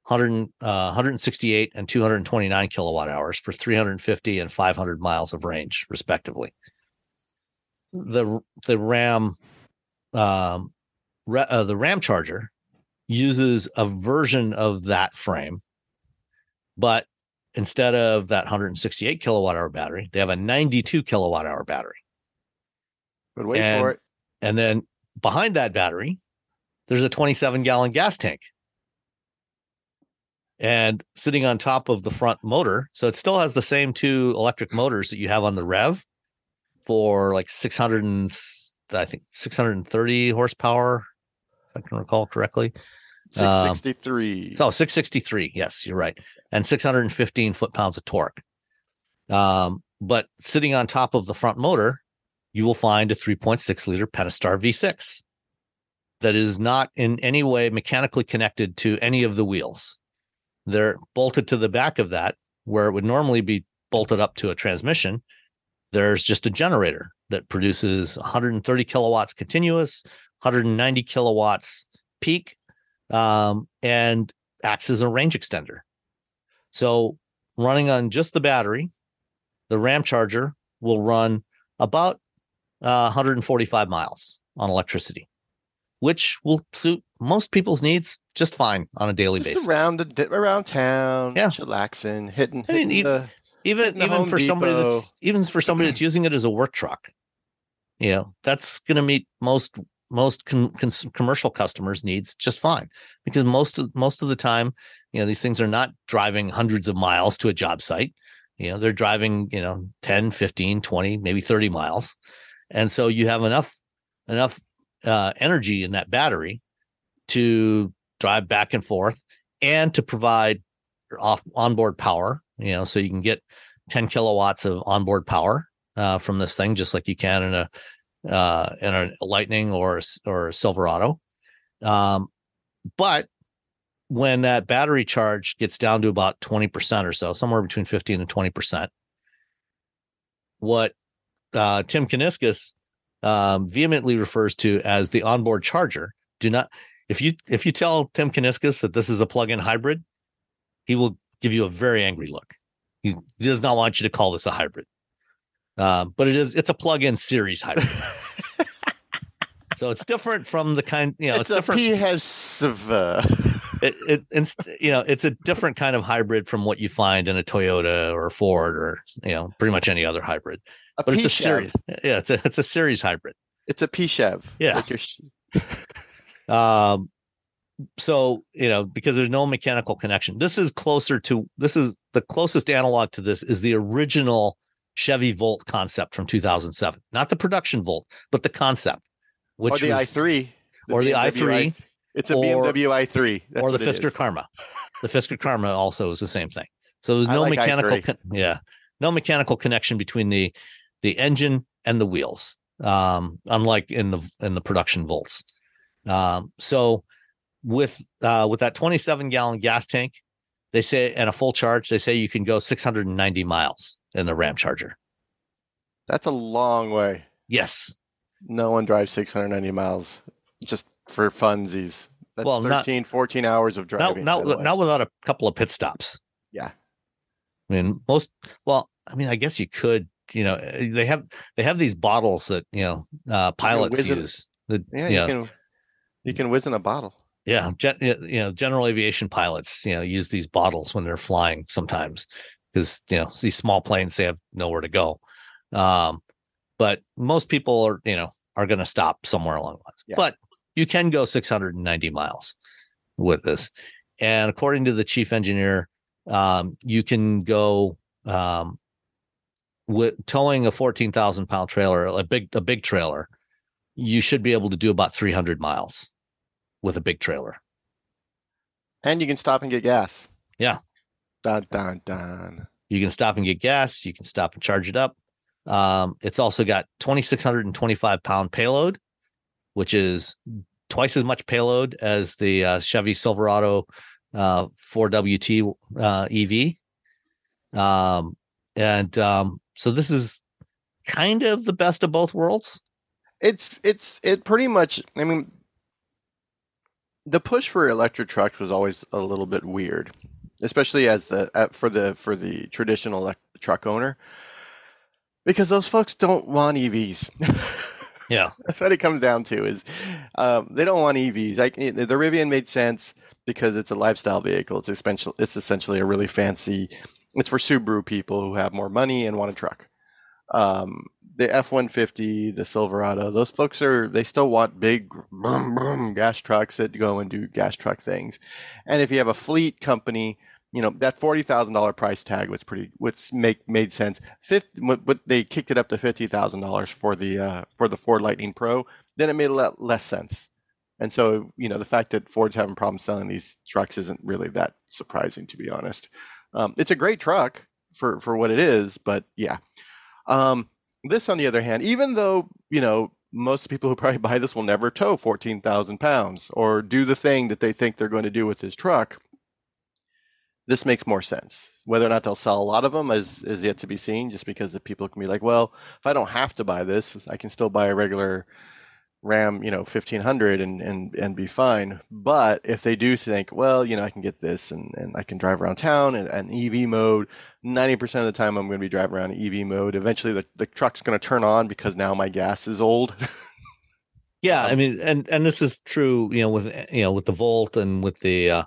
168 and 229 kilowatt hours for 350 and 500 miles of range, respectively. The Ram Charger uses a version of that frame, but instead of that 168 kilowatt hour battery, they have a 92 kilowatt hour battery. But wait for it. And then behind that battery, there's a 27-gallon gas tank. And sitting on top of the front motor, so it still has the same two electric motors that you have on the Rev for like 630 horsepower, if I can recall correctly. 663. 663. Yes, you're right. And 615 foot-pounds of torque. But sitting on top of the front motor, you will find a 3.6 liter Pentastar V6 that is not in any way mechanically connected to any of the wheels. They're bolted to the back of that, where it would normally be bolted up to a transmission. There's just a generator that produces 130 kilowatts continuous, 190 kilowatts peak, and acts as a range extender. So running on just the battery, the Ram Charger will run about 145 miles on electricity, which will suit most people's needs just fine on a daily basis. Around town, chillaxing, hitting even for somebody that's using it as a work truck, that's going to meet most commercial customers' needs just fine, because most of the time, these things are not driving hundreds of miles to a job site. They're driving 10, 15, 20, maybe 30 miles. And so you have enough energy in that battery to drive back and forth and to provide onboard power, so you can get 10 kilowatts of onboard power from this thing, just like you can in a Lightning or a Silverado. But when that battery charge gets down to about 20% or so, somewhere between 15 and 20%, what Tim Kuniskis vehemently refers to as the onboard charger. If you tell Tim Kuniskis that this is a plug-in hybrid, he will give you a very angry look. He does not want you to call this a hybrid, but it's a plug-in series hybrid. So it's different from the kind, it's different. It's a different kind of hybrid from what you find in a Toyota or a Ford or pretty much any other hybrid. But it's a series. Yeah, it's a series hybrid. It's a PHEV. Yeah. So, because there's no mechanical connection, this is the closest analog to this is the original Chevy Volt concept from 2007, not the production Volt, but the concept, or the i3, or the i3. It's a BMW i3, or the Fisker Karma. The Fisker Karma also is the same thing. So there's no mechanical, no mechanical connection between the engine and the wheels, unlike in the production Volts. So with that 27-gallon gas tank, they say, and a full charge, they say you can go 690 miles in the Ramcharger. That's a long way. Yes. No one drives 690 miles just for funsies. That's 14 hours of driving. Not without a couple of pit stops. Yeah. I mean, I guess you could, they have these bottles that, pilots use. You can whiz in a bottle. Yeah. General aviation pilots, use these bottles when they're flying sometimes because, these small planes, they have nowhere to go. But most people are going to stop somewhere along the lines. Yeah. But you can go 690 miles with this. And according to the chief engineer, you can go with towing a 14,000 pound trailer, a big trailer. You should be able to do about 300 miles with a big trailer. And you can stop and get gas. Yeah. Dun, dun, dun. You can stop and get gas. You can stop and charge it up. It's also got 2,625 pound payload, which is twice as much payload as the Chevy Silverado 4WT EV. So this is kind of the best of both worlds. It pretty much, I mean, the push for electric trucks was always a little bit weird, especially as for the traditional truck owner, because those folks don't want EVs. Yeah, that's what it comes down to is they don't want EVs. The Rivian made sense because it's a lifestyle vehicle. It's essentially a really fancy. It's for Subaru people who have more money and want a truck. The F-150, the Silverado, those folks they still want big brum, brum, gas trucks that go and do gas truck things. And if you have a fleet company, that $40,000 price tag made sense. But they kicked it up to $50,000 for the Ford Lightning Pro. Then it made a lot less sense. And so, the fact that Ford's having problems selling these trucks isn't really that surprising, to be honest. It's a great truck for what it is, but yeah. This, on the other hand, even though, most people who probably buy this will never tow 14,000 pounds or do the thing that they think they're going to do with this truck, this makes more sense. Whether or not they'll sell a lot of them is yet to be seen, just because the people can be like, well, if I don't have to buy this, I can still buy a regular Ram, 1500 and be fine. But if they do think, well, I can get this and I can drive around town and EV mode, 90% of the time I'm going to be driving around in EV mode. Eventually the truck's going to turn on because now my gas is old. Yeah, I mean, and this is true, with the Volt and with the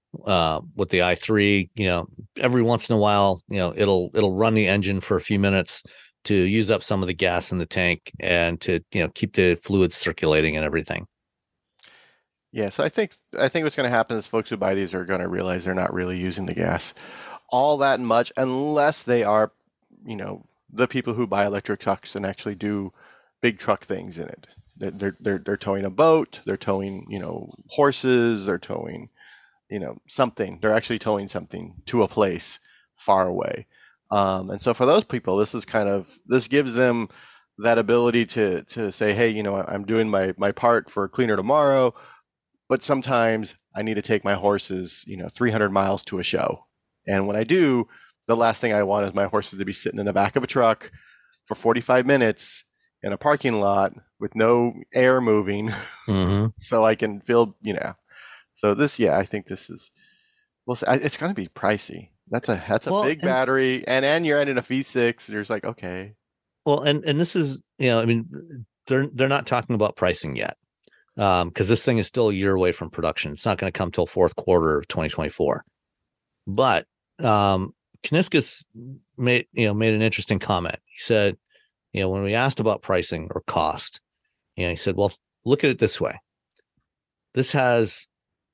i3, every once in a while, it'll run the engine for a few minutes to use up some of the gas in the tank and to, keep the fluids circulating and everything. Yeah. So I think what's going to happen is folks who buy these are going to realize they're not really using the gas all that much, unless they are, the people who buy electric trucks and actually do big truck things in it. They're towing a boat, they're towing, horses, they're towing, something. They're actually towing something to a place far away. And so for those people, this gives them that ability to say, hey, I'm doing my part for Cleaner Tomorrow, but sometimes I need to take my horses, 300 miles to a show. And when I do, the last thing I want is my horses to be sitting in the back of a truck for 45 minutes in a parking lot with no air moving. Mm-hmm. So I can feel, So this, I think this is, it's going to be pricey. That's a big battery, and you're adding a V6. You're just like, okay. Well, and this is, I mean, they're not talking about pricing yet, because this thing is still a year away from production. It's not going to come till fourth quarter of 2024. But Kniskus made an interesting comment. He said, when we asked about pricing or cost, he said, well, look at it this way. This has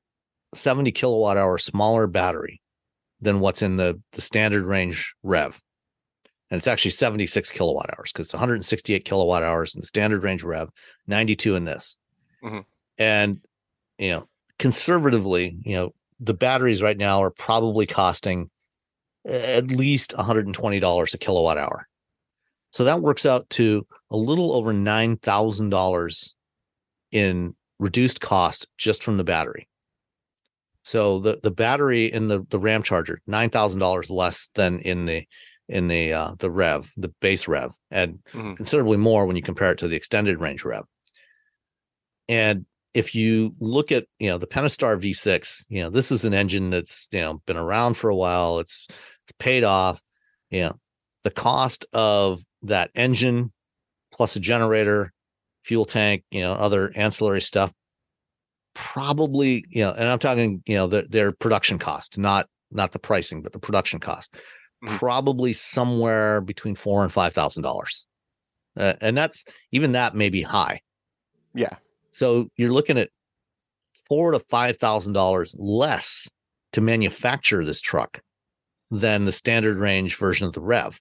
70 kilowatt hour smaller battery than what's in the standard range REV. And it's actually 76 kilowatt hours because it's 168 kilowatt hours in the standard range REV, 92 in this. Mm-hmm. And, conservatively, the batteries right now are probably costing at least $120 a kilowatt hour. So that works out to a little over $9,000 in reduced cost just from the battery. So the battery in the RAM charger, $9,000 less than in the REV, the base REV, and considerably more when you compare it to the extended range REV. And if you look at, the Pentastar V6, this is an engine that's, been around for a while. It's paid off. The cost of that engine plus a generator, fuel tank, other ancillary stuff, probably, and I'm talking, their production cost, not the pricing, but the production cost, probably somewhere between $4,000 and $5,000. And that's, even that may be high. Yeah. So you're looking at $4,000 to $5,000 less to manufacture this truck than the standard range version of the REV.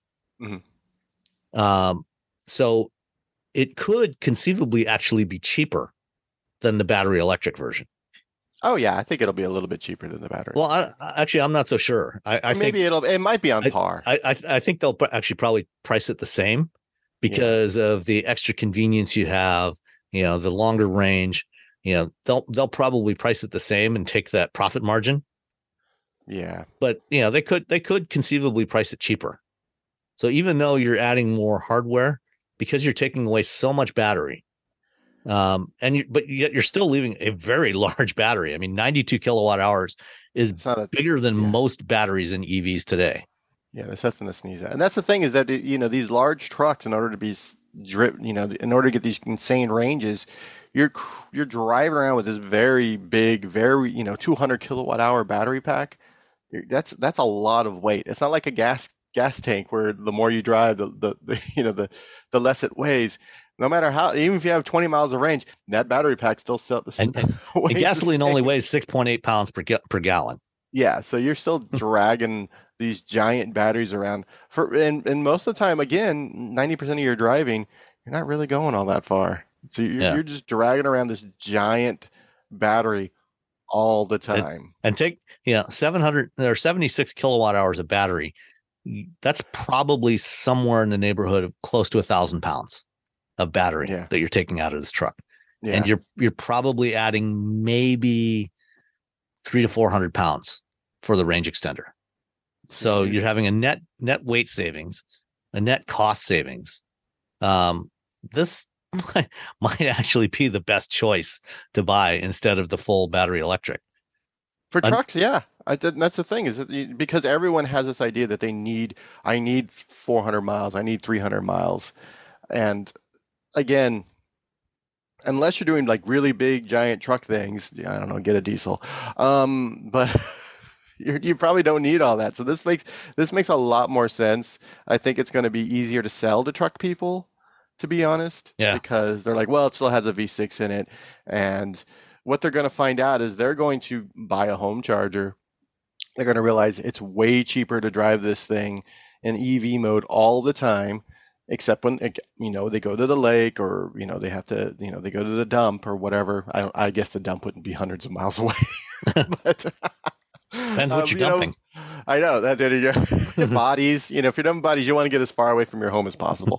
So it could conceivably actually be cheaper than the battery electric version. Oh yeah, I think it'll be a little bit cheaper than the battery. Well, I'm not so sure. I maybe think it might be on par. I think they'll actually probably price it the same because of the extra convenience you have. The longer range. They'll probably price it the same and take that profit margin. Yeah, but they could conceivably price it cheaper. So even though you're adding more hardware, because you're taking away so much battery, but yet you're still leaving a very large battery. I mean, 92 kilowatt hours is bigger than most batteries in EVs today. Yeah, there's nothing to sneeze at. And that's the thing is that these large trucks, in order to be in order to get these insane ranges, you're driving around with this very big, very 200 kilowatt hour battery pack. That's a lot of weight. It's not like a gas tank where the more you drive, the less it weighs. No matter how, even if you have 20 miles of range, that battery pack still the same. And gasoline only weighs 6.8 pounds per gallon. Yeah, so you're still dragging these giant batteries around and most of the time, again, 90% of your driving, you're not really going all that far. So you're just dragging around this giant battery all the time. And take 700 or 76 kilowatt hours of battery. That's probably somewhere in the neighborhood of close to 1,000 pounds of battery that you're taking out of this truck. Yeah. And you're probably adding maybe 300 to 400 pounds for the range extender. So you're having a net weight savings, a net cost savings. This might actually be the best choice to buy instead of the full battery electric. For trucks, yeah. That's the thing, is that because everyone has this idea that I need 400 miles, I need 300 miles. And again, unless you're doing like really big, giant truck things, I don't know, get a diesel. But you probably don't need all that. So this makes a lot more sense. I think it's going to be easier to sell to truck people, to be honest. Yeah. Because they're like, well, it still has a V6 in it. And what they're going to find out is they're going to buy a home charger. They're going to realize it's way cheaper to drive this thing in EV mode all the time, except when they go to the lake or they have to they go to the dump or whatever. I guess the dump wouldn't be hundreds of miles away, but depends what you're dumping. I know that. There you go. Bodies. If you're dumping bodies, you want to get as far away from your home as possible.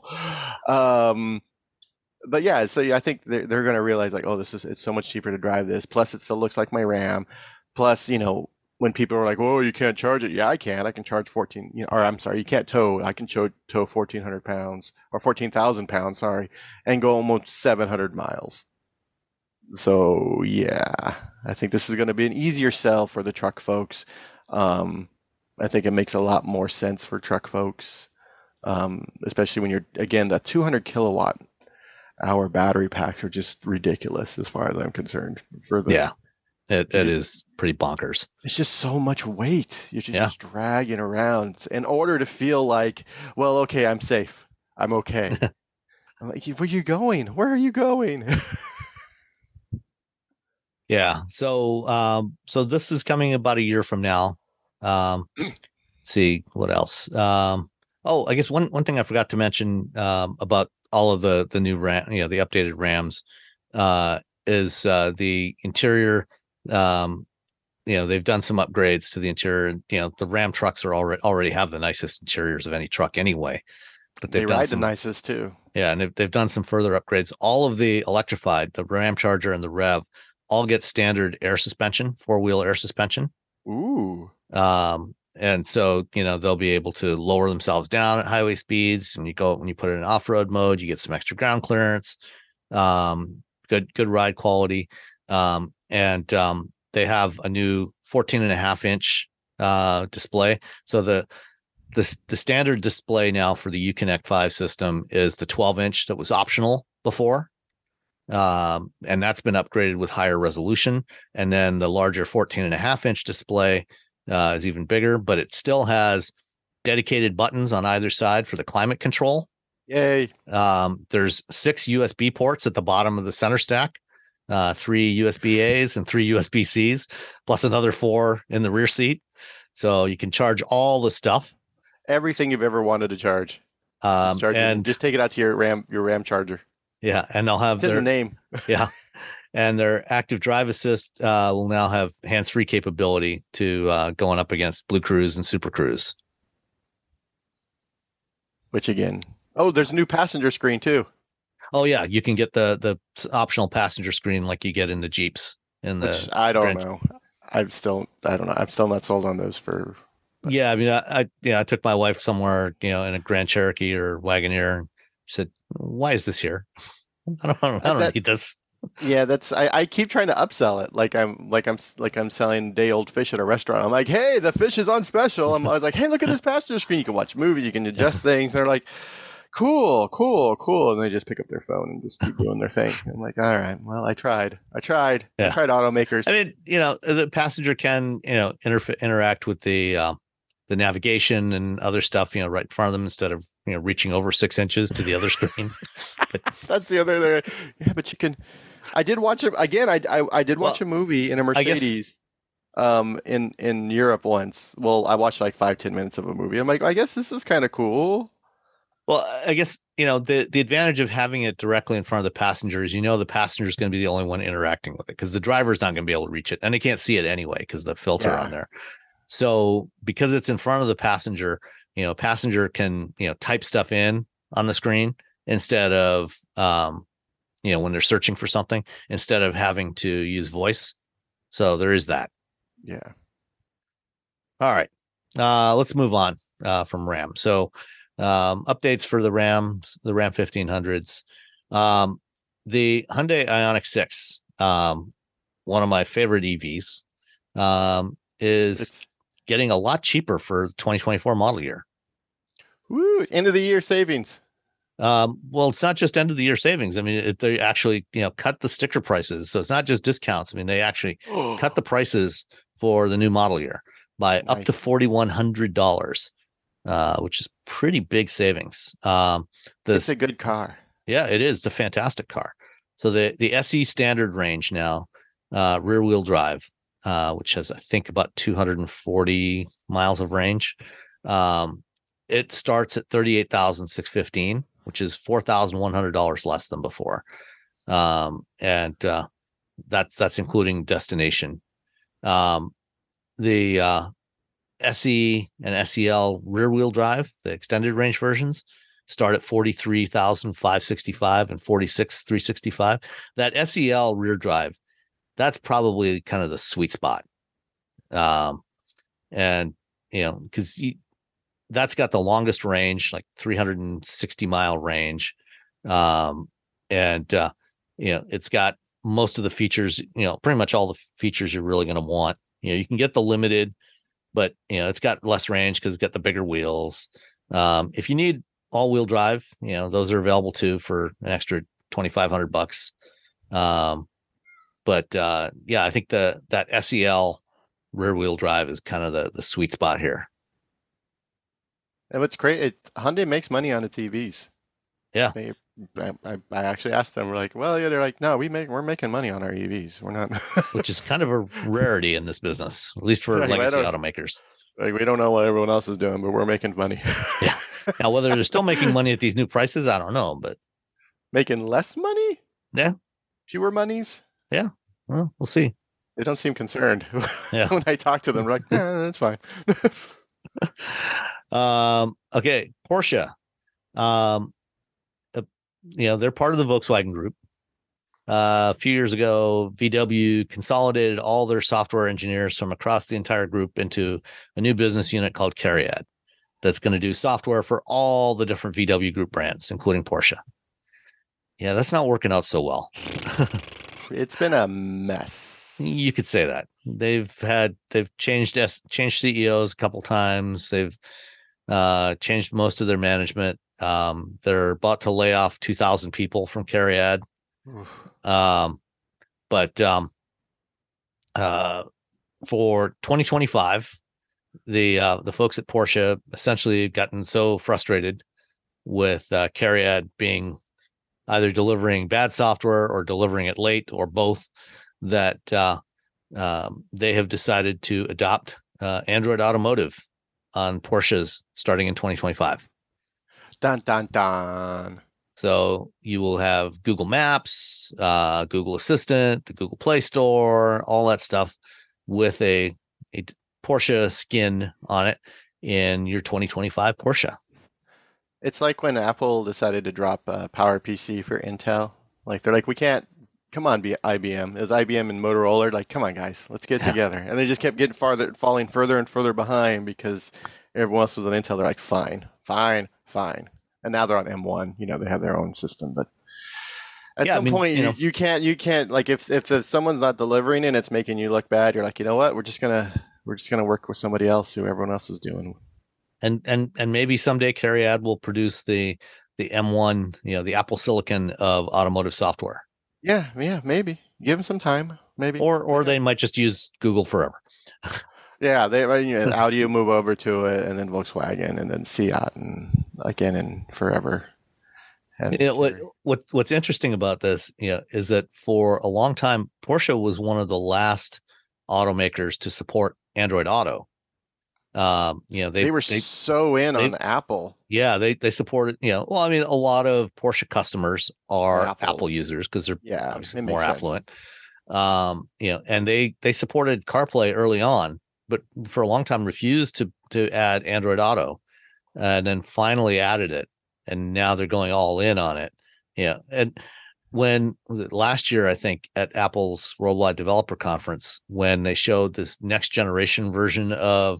But yeah, so I think they're going to realize like, oh, it's so much cheaper to drive this. Plus, it still looks like my Ram. Plus, when people are like, "Oh, you can't charge it," yeah, I can. I can charge 14. Or I'm sorry, you can't tow. I can tow 1,400 pounds or 14,000 pounds. Sorry, and go almost 700 miles. So yeah, I think this is going to be an easier sell for the truck folks. I think it makes a lot more sense for truck folks, especially when the 200 kilowatt hour battery packs are just ridiculous as far as I'm concerned. It is pretty bonkers. It's just so much weight. You're just dragging around in order to feel like, well, okay, I'm safe. I'm okay. I'm like, where are you going? Where are you going? Yeah. So this is coming about a year from now. Let's see what else. I guess one thing I forgot to mention about all of the new RAM, the updated RAMs, is the interior. They've done some upgrades to the interior. The Ram trucks are already have the nicest interiors of any truck anyway. But they ride the nicest too. Yeah, and they've done some further upgrades. All of the electrified, the Ram Charger and the Rev, all get standard air suspension, 4-wheel air suspension. Ooh. And so, they'll be able to lower themselves down at highway speeds. And when you put it in off-road mode, you get some extra ground clearance, good ride quality. And they have a new 14.5-inch display. So the standard display now for the Uconnect 5 system is the 12-inch that was optional before. And that's been upgraded with higher resolution. And then the larger 14.5-inch display is even bigger, but it still has dedicated buttons on either side for the climate control. Yay. There's 6 USB ports at the bottom of the center stack, 3 USB A's and 3 USB C's, plus another 4 in the rear seat. So you can charge all the stuff. Everything you've ever wanted to charge. Just take it out to your RAM charger. Yeah, and they'll have in the name. Yeah. And their active drive assist will now have hands-free capability to going up against Blue Cruise and Super Cruise. Which again, there's a new passenger screen too. Oh yeah, you can get the optional passenger screen like you get in the Jeeps. Which I don't know. I don't know. I'm still not sold on those for. Yeah, I mean, I took my wife somewhere, in a Grand Cherokee or Wagoneer, and she said, "Why is this here? I don't need this." Yeah, I keep trying to upsell it, like I'm selling day old fish at a restaurant. I'm like, hey, the fish is on special. I was like, hey, look at this passenger screen. You can watch movies, you can adjust things. And they're like, cool, and they just pick up their phone and just keep doing their thing. I'm like, all right, well, I tried. Yeah. I tried automakers. I mean, the passenger can interact with the navigation and other stuff, right in front of them instead of reaching over 6 inches to the other screen. That's the other thing. Yeah, but you can. I did watch it again. I did watch a movie in a Mercedes, in Europe once. Well, I watched like 5-10 minutes of a movie. I'm like, I guess this is kind of cool. Well, I guess the advantage of having it directly in front of the passenger is the passenger is going to be the only one interacting with it because the driver's not going to be able to reach it, and they can't see it anyway because the filter on there. So because it's in front of the passenger, passenger can type stuff in on the screen instead of when they're searching for something, instead of having to use voice. So there is that. Yeah. All right. Let's move on from RAM. So updates for the Ram 1500s. The Hyundai Ioniq 6, one of my favorite EVs, is getting a lot cheaper for the 2024 model year. Woo! End of the year savings. Well, it's not just end of the year savings. I mean, they actually, cut the sticker prices. So it's not just discounts. I mean, they actually cut the prices for the new model year by up to $4,100, which is pretty big savings. It's a good car. Yeah, it is. It's a fantastic car. So the SE standard range now, rear wheel drive, which has, I think, about 240 miles of range. It starts at $38,615, which is $4,100 less than before. And that's including destination. The SE and SEL rear wheel drive, the extended range versions, start at $43,565 and $46,365. That SEL rear drive, that's probably kind of the sweet spot. And because that's got the longest range, like 360 mile range. It's got most of the features, pretty much all the features you're really going to want. You can get the limited, but it's got less range because it's got the bigger wheels. If you need all-wheel drive, those are available too for an extra $2,500. I think that SEL rear-wheel drive is kind of the sweet spot here. And what's great, Hyundai makes money on its EVs. Yeah, I actually asked them. We're like, well, yeah. They're like, no, we're making money on our EVs. We're not. Which is kind of a rarity in this business, at least for legacy automakers. Like, we don't know what everyone else is doing, but we're making money. Yeah. Now, whether they're still making money at these new prices, I don't know, but making less money. Yeah. Fewer monies. Yeah. Well, we'll see. They don't seem concerned. Yeah. When I talk to them, they're like, yeah, that's fine. Okay. Porsche. They're part of the Volkswagen Group. A few years ago, VW consolidated all their software engineers from across the entire group into a new business unit called Cariad that's going to do software for all the different VW Group brands, including Porsche. Yeah, that's not working out so well. It's been a mess. You could say that. They've changed CEOs a couple times. They've changed most of their management. They're about to lay off 2,000 people from Cariad. But for 2025, the folks at Porsche essentially have gotten so frustrated with Cariad being either delivering bad software or delivering it late or both that they have decided to adopt Android Automotive on Porsches starting in 2025. Dun, dun, dun. So you will have Google Maps, Google Assistant, the Google Play Store, all that stuff with a Porsche skin on it in your 2025 Porsche. It's like when Apple decided to drop PowerPC for Intel. Like, they're like, we can't, come on, IBM. It was IBM and Motorola. Like, come on, guys, let's get together. And they just kept falling further and further behind because everyone else was on Intel. They're like, fine. And now they're on M1. They have their own system. But at some point, you can't like if someone's not delivering and it's making you look bad, you're like, you know what? We're just gonna work with somebody else who everyone else is doing. And maybe someday Cariad will produce the M1, the Apple Silicon of automotive software. Yeah, maybe. Give them some time, maybe. Or they might just use Google forever. Yeah, Audi will move over to it, and then Volkswagen, and then Seat, and again, and forever. And what's interesting about this, is that for a long time, Porsche was one of the last automakers to support Android Auto. They were so in on Apple. Yeah, they supported. A lot of Porsche customers are Apple users because they're obviously more affluent. And they supported CarPlay early on, but for a long time refused to add Android Auto, and then finally added it, and now they're going all in on it. And when was it last year? I think at Apple's Worldwide Developer Conference, when they showed this next generation version of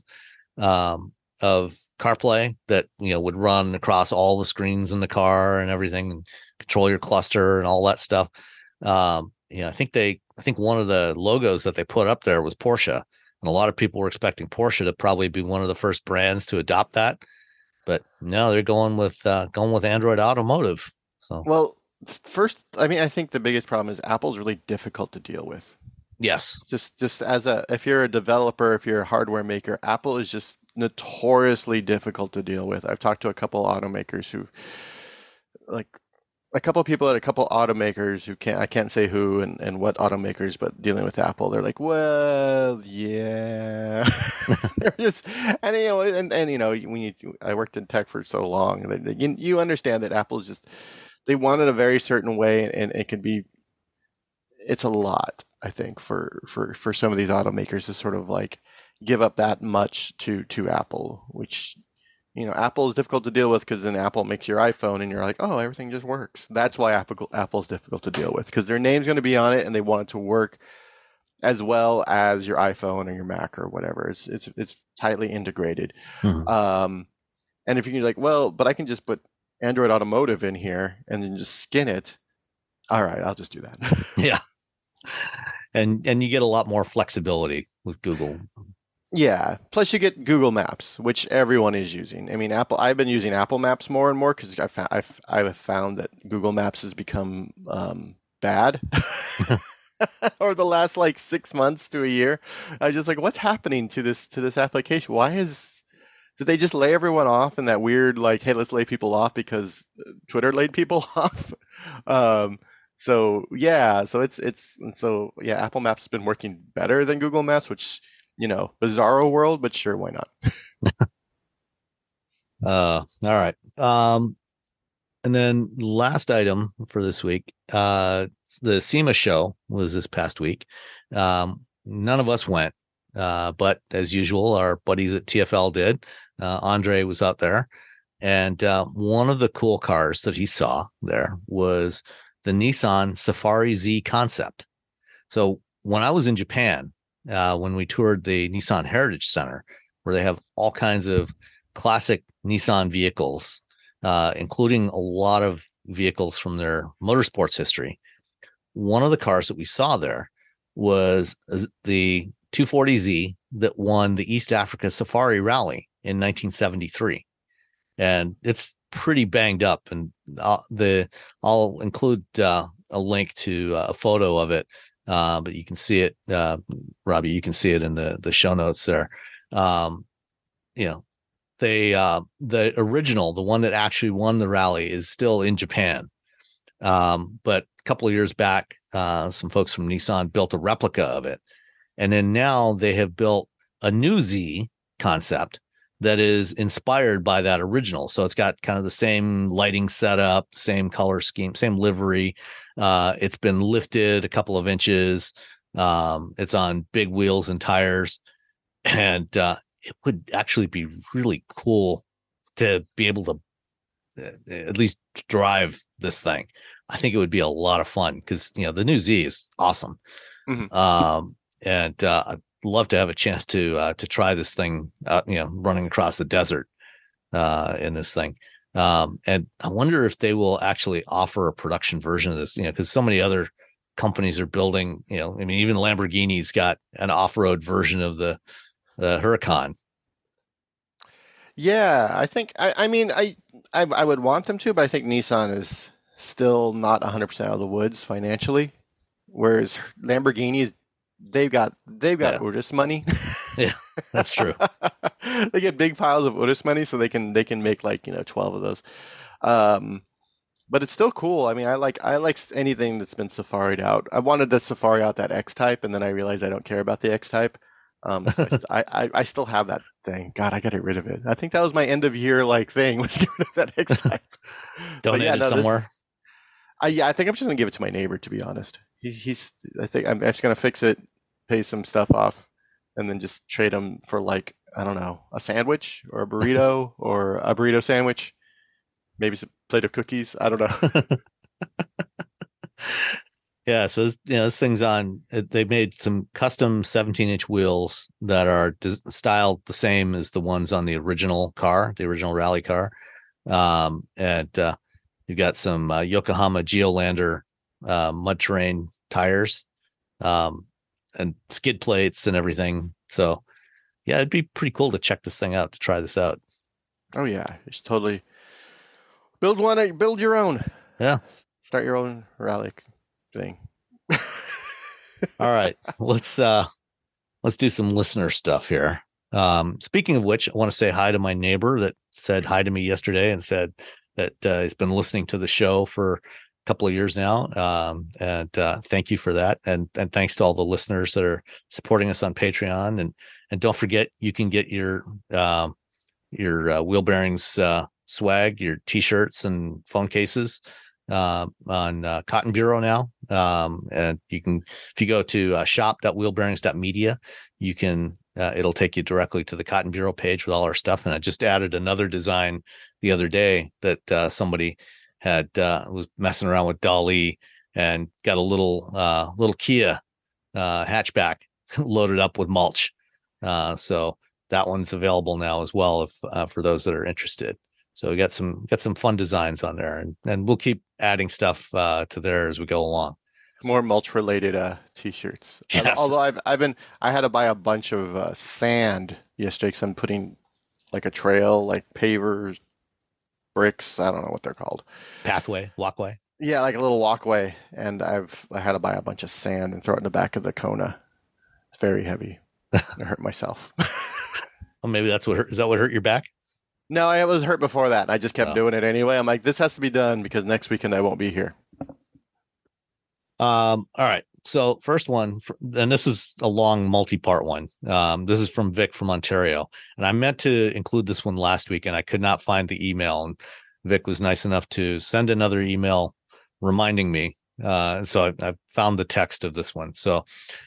CarPlay that would run across all the screens in the car and everything, and control your cluster and all that stuff. I think one of the logos that they put up there was Porsche. And a lot of people were expecting Porsche to probably be one of the first brands to adopt that, but no, they're going with Android Automotive. So, well, first, I think the biggest problem is Apple's really difficult to deal with. Yes, just if you're a developer, if you're a hardware maker, Apple is just notoriously difficult to deal with. I've talked to a couple automakers who, like, a couple of people at a couple automakers who I can't say who and what automakers, but dealing with Apple, they're like, well, yeah. They're just, and when I worked in tech for so long, you understand that Apple's just, they want it a very certain way, and it can be, it's a lot, I think, for some of these automakers to sort of like give up that much to Apple, which, Apple is difficult to deal with because then Apple makes your iPhone and you're like, oh, everything just works. That's why Apple's difficult to deal with, because their name's going to be on it and they want it to work as well as your iPhone or your Mac or whatever. It's tightly integrated. Mm-hmm. And if you're like, well, but I can just put Android Automotive in here and then just skin it. All right, I'll just do that. Yeah. And you get a lot more flexibility with Google. Yeah. Plus, you get Google Maps, which everyone is using. I've been using Apple Maps more and more because I've found that Google Maps has become bad over the last 6 months to a year. I was just like, what's happening to this application? Why is Did they just lay everyone off in that weird, like, hey, let's lay people off because Twitter laid people off? So Apple Maps has been working better than Google Maps, which, bizarro world, but sure, why not? All right. And then last item for this week, the SEMA show was this past week. None of us went, but as usual, our buddies at TFL did. Andre was out there, and one of the cool cars that he saw there was the Nissan Safari Z Concept. So when I was in Japan, when we toured the Nissan Heritage Center, where they have all kinds of classic Nissan vehicles, including a lot of vehicles from their motorsports history, one of the cars that we saw there was the 240Z that won the East Africa Safari Rally in 1973. And it's pretty banged up. And I'll include a link to a photo of it, but you can see it, Robbie, you can see it in the show notes there. The original, the one that actually won the rally, is still in Japan. But a couple of years back, some folks from Nissan built a replica of it. And then now they have built a new Z Concept that is inspired by that original. So it's got kind of the same lighting setup, same color scheme, same livery. It's been lifted a couple of inches. It's on big wheels and tires. And it would actually be really cool to be able to at least drive this thing. I think it would be a lot of fun because, the new Z is awesome. Mm-hmm. And I'd love to have a chance to try this thing, running across the desert in this thing. And I wonder if they will actually offer a production version of this, because so many other companies are building, even Lamborghini's got an off-road version of the Huracan. Yeah, I think, I would want them to, but I think Nissan is still not 100% out of the woods financially, whereas Lamborghini, they've got Urus money. Yeah, that's true. They get big piles of Urus money, so they can make 12 of those. But it's still cool. I mean, I like anything that's been safaried out. I wanted the Safari out that X Type, and then I realized I don't care about the X Type. So I still have that thing. God, I got to get rid of it. I think that was my end of year thing, was get rid of that X Type. Donate it somewhere. I think I'm just gonna give it to my neighbor, to be honest. I think I'm just gonna fix it, pay some stuff off, and then just trade him for I don't know, a sandwich or a burrito or a burrito sandwich, maybe some plate of cookies. I don't know. Yeah, so this thing's on. They made some custom 17-inch wheels that are styled the same as the ones on the original car, the original rally car, and you've got some Yokohama Geolander mud terrain tires, and skid plates and everything. So, yeah, it'd be pretty cool to check this thing out, to try this out. Oh yeah, it's totally build your own. Yeah, start your own rally thing. All right, let's do some listener stuff here. Speaking of which, I want to say hi to my neighbor that said hi to me yesterday and said that he's been listening to the show for a couple of years now. And thank you for that. And thanks to all the listeners that are supporting us on Patreon. And don't forget, you can get your Wheel Bearings swag, your t-shirts and phone cases on Cotton Bureau now. And you can, if you go to shop.wheelbearings.media, you can, it'll take you directly to the Cotton Bureau page with all our stuff. And I just added another design the other day that somebody had was messing around with DALL-E and got a little Kia hatchback loaded up with mulch. So that one's available now as well, if for those that are interested. So we got some fun designs on there, and we'll keep adding stuff to there as we go along. More mulch related t-shirts. Yes. Although I had to buy a bunch of sand yesterday because I'm putting a trail, pavers, bricks. I don't know what they're called. Pathway, walkway. Yeah, a little walkway, and I had to buy a bunch of sand and throw it in the back of the Kona. It's very heavy. I hurt myself. Oh, maybe is that what hurt your back? No, I was hurt before that. I just kept doing it anyway. I'm like, this has to be done because next weekend I won't be here. All right. So first one, and this is a long multi-part one. This is from Vic from Ontario. And I meant to include this one last week and I could not find the email. And Vic was nice enough to send another email reminding me. So I found the text of this one. So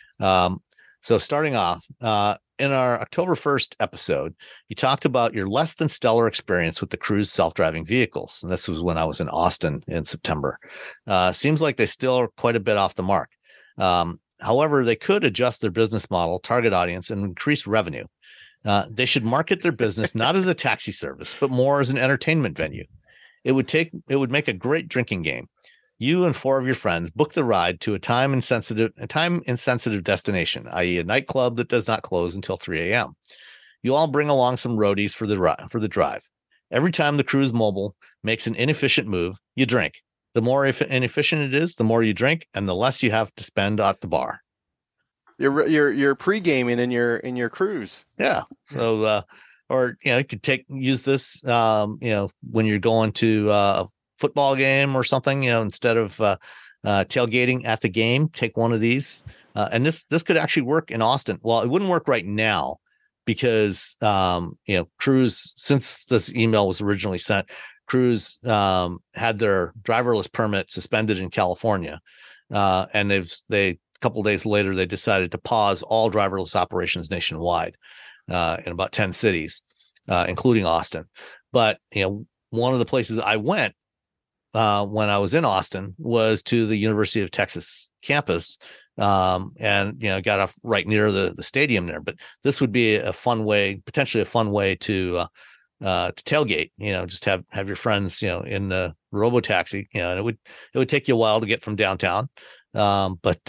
starting off, in our October 1st episode, you talked about your less than stellar experience with the Cruise self-driving vehicles. And this was when I was in Austin in September. Seems like they still are quite a bit off the mark. However, they could adjust their business model, target audience, and increase revenue. They should market their business not as a taxi service, but more as an entertainment venue. It would make a great drinking game. You and 4 of your friends book the ride to a time insensitive destination, i.e. a nightclub that does not close until 3 a.m. You all bring along some roadies for the drive. Every time the Cruise Mobile makes an inefficient move, you drink. The more inefficient it is, the more you drink, and the less you have to spend at the bar. You're pre-gaming in your cruise. Yeah. So, or you could use this, when you're going to football game or something, instead of tailgating at the game, take one of these. And this could actually work in Austin. Well, it wouldn't work right now because, Cruise, since this email was originally sent, Cruise had their driverless permit suspended in California. And a couple of days later, they decided to pause all driverless operations nationwide in about 10 cities, including Austin. But, one of the places I went when I was in Austin was to the University of Texas campus, and got off right near the stadium there. But this would be potentially a fun way to tailgate. Just have your friends, in the robotaxi. And it would take you a while to get from downtown, but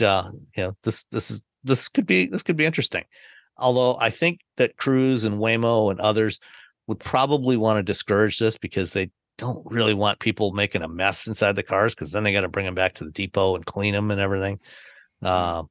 this could be interesting. Although I think that Cruise and Waymo and others would probably want to discourage this because they don't really want people making a mess inside the cars, because then they got to bring them back to the depot and clean them and everything. A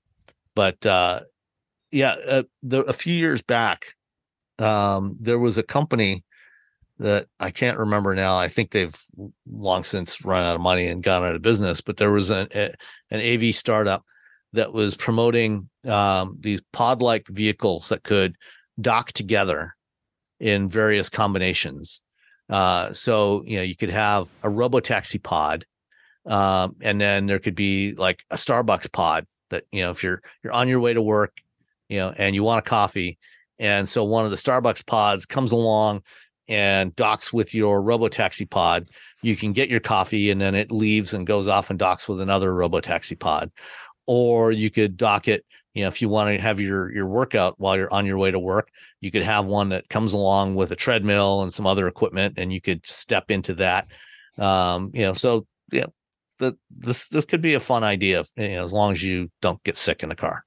few years back, there was a company that I can't remember now. I think they've long since run out of money and gone out of business, but there was an AV startup that was promoting these pod-like vehicles that could dock together in various combinations. So you could have a robotaxi pod, and then there could be like a Starbucks pod that, if you're on your way to work, and you want a coffee. And so one of the Starbucks pods comes along and docks with your robotaxi pod. You can get your coffee and then it leaves and goes off and docks with another robotaxi pod. Or you could dock it, if you want to have your workout while you're on your way to work, you could have one that comes along with a treadmill and some other equipment, and you could step into that. This could be a fun idea, as long as you don't get sick in the car.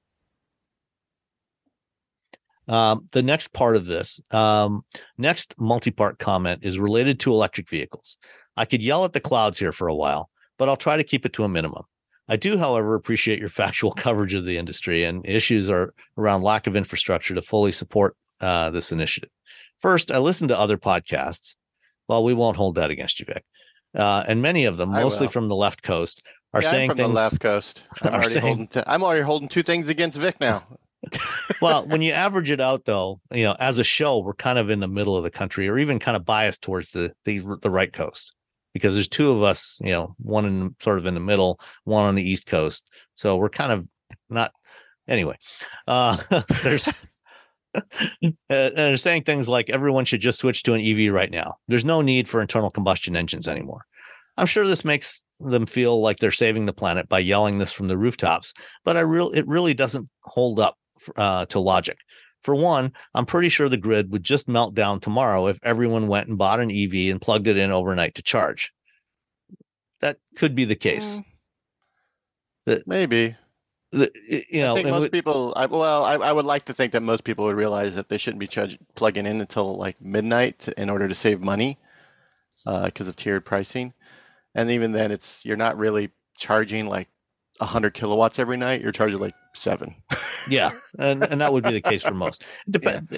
The next part of this, next multi-part comment is related to electric vehicles. I could yell at the clouds here for a while, but I'll try to keep it to a minimum. I do, however, appreciate your factual coverage of the industry, and issues are around lack of infrastructure to fully support this initiative. First, I listened to other podcasts. Well, we won't hold that against you, Vic. And many of them, mostly from the left coast, are saying I'm from the left coast. I'm already holding 2 things against Vic now. Well, when you average it out, though, as a show, we're kind of in the middle of the country, or even kind of biased towards the right coast, because there's 2 of us, one in the middle, one on the East Coast. So we're kind of not. Anyway, there's they're saying things like everyone should just switch to an EV right now. There's no need for internal combustion engines anymore. I'm sure this makes them feel like they're saving the planet by yelling this from the rooftops, but it really doesn't hold up to logic. For one, I'm pretty sure the grid would just melt down tomorrow if everyone went and bought an EV and plugged it in overnight to charge. That could be the case. Maybe. I think most people. I would like to think that most people would realize that they shouldn't be plugging in until like midnight in order to save money, because of tiered pricing. And even then, you're not really charging like 100 kilowatts every night. You're charging like 7. Yeah, and that would be the case for most. It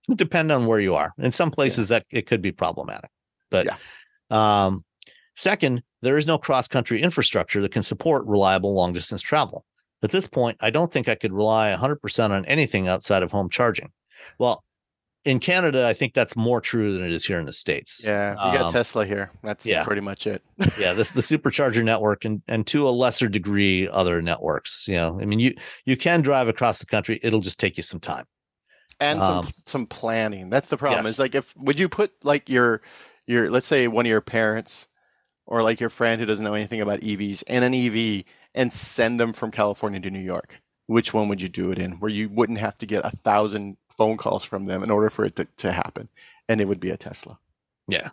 Depend on where you are. In some places that it could be problematic. But second, there is no cross-country infrastructure that can support reliable long-distance travel. At this point, I don't think I could rely 100% on anything outside of home charging. Well, in Canada, I think that's more true than it is here in the States. Yeah, you got Tesla here. That's pretty much it. The supercharger network and to a lesser degree, other networks. I mean, you can drive across the country. It'll just take you some time. And some planning. That's the problem. Yes. Is like, would you put like your let's say one of your parents or like your friend who doesn't know anything about EVs in an EV and send them from California to New York? Which one would you do it in, where you wouldn't have to get 1,000 phone calls from them in order for it to happen? And it would be a Tesla. Yeah.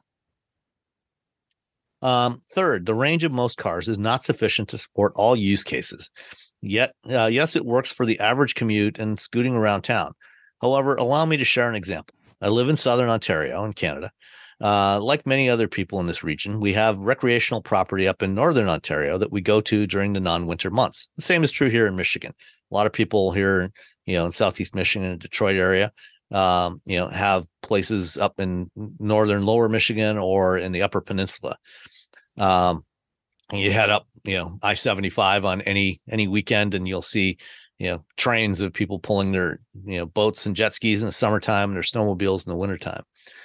Third, the range of most cars is not sufficient to support all use cases. Yet, yes, it works for the average commute and scooting around town. However, allow me to share an example. I live in Southern Ontario in Canada. Like many other people in this region, we have recreational property up in Northern Ontario that we go to during the non-winter months. The same is true here in Michigan. A lot of people here, in Southeast Michigan and Detroit area, have places up in Northern Lower Michigan or in the Upper Peninsula. You head up, I-75 on any weekend and you'll see trains of people pulling their, boats and jet skis in the summertime and their snowmobiles in the wintertime.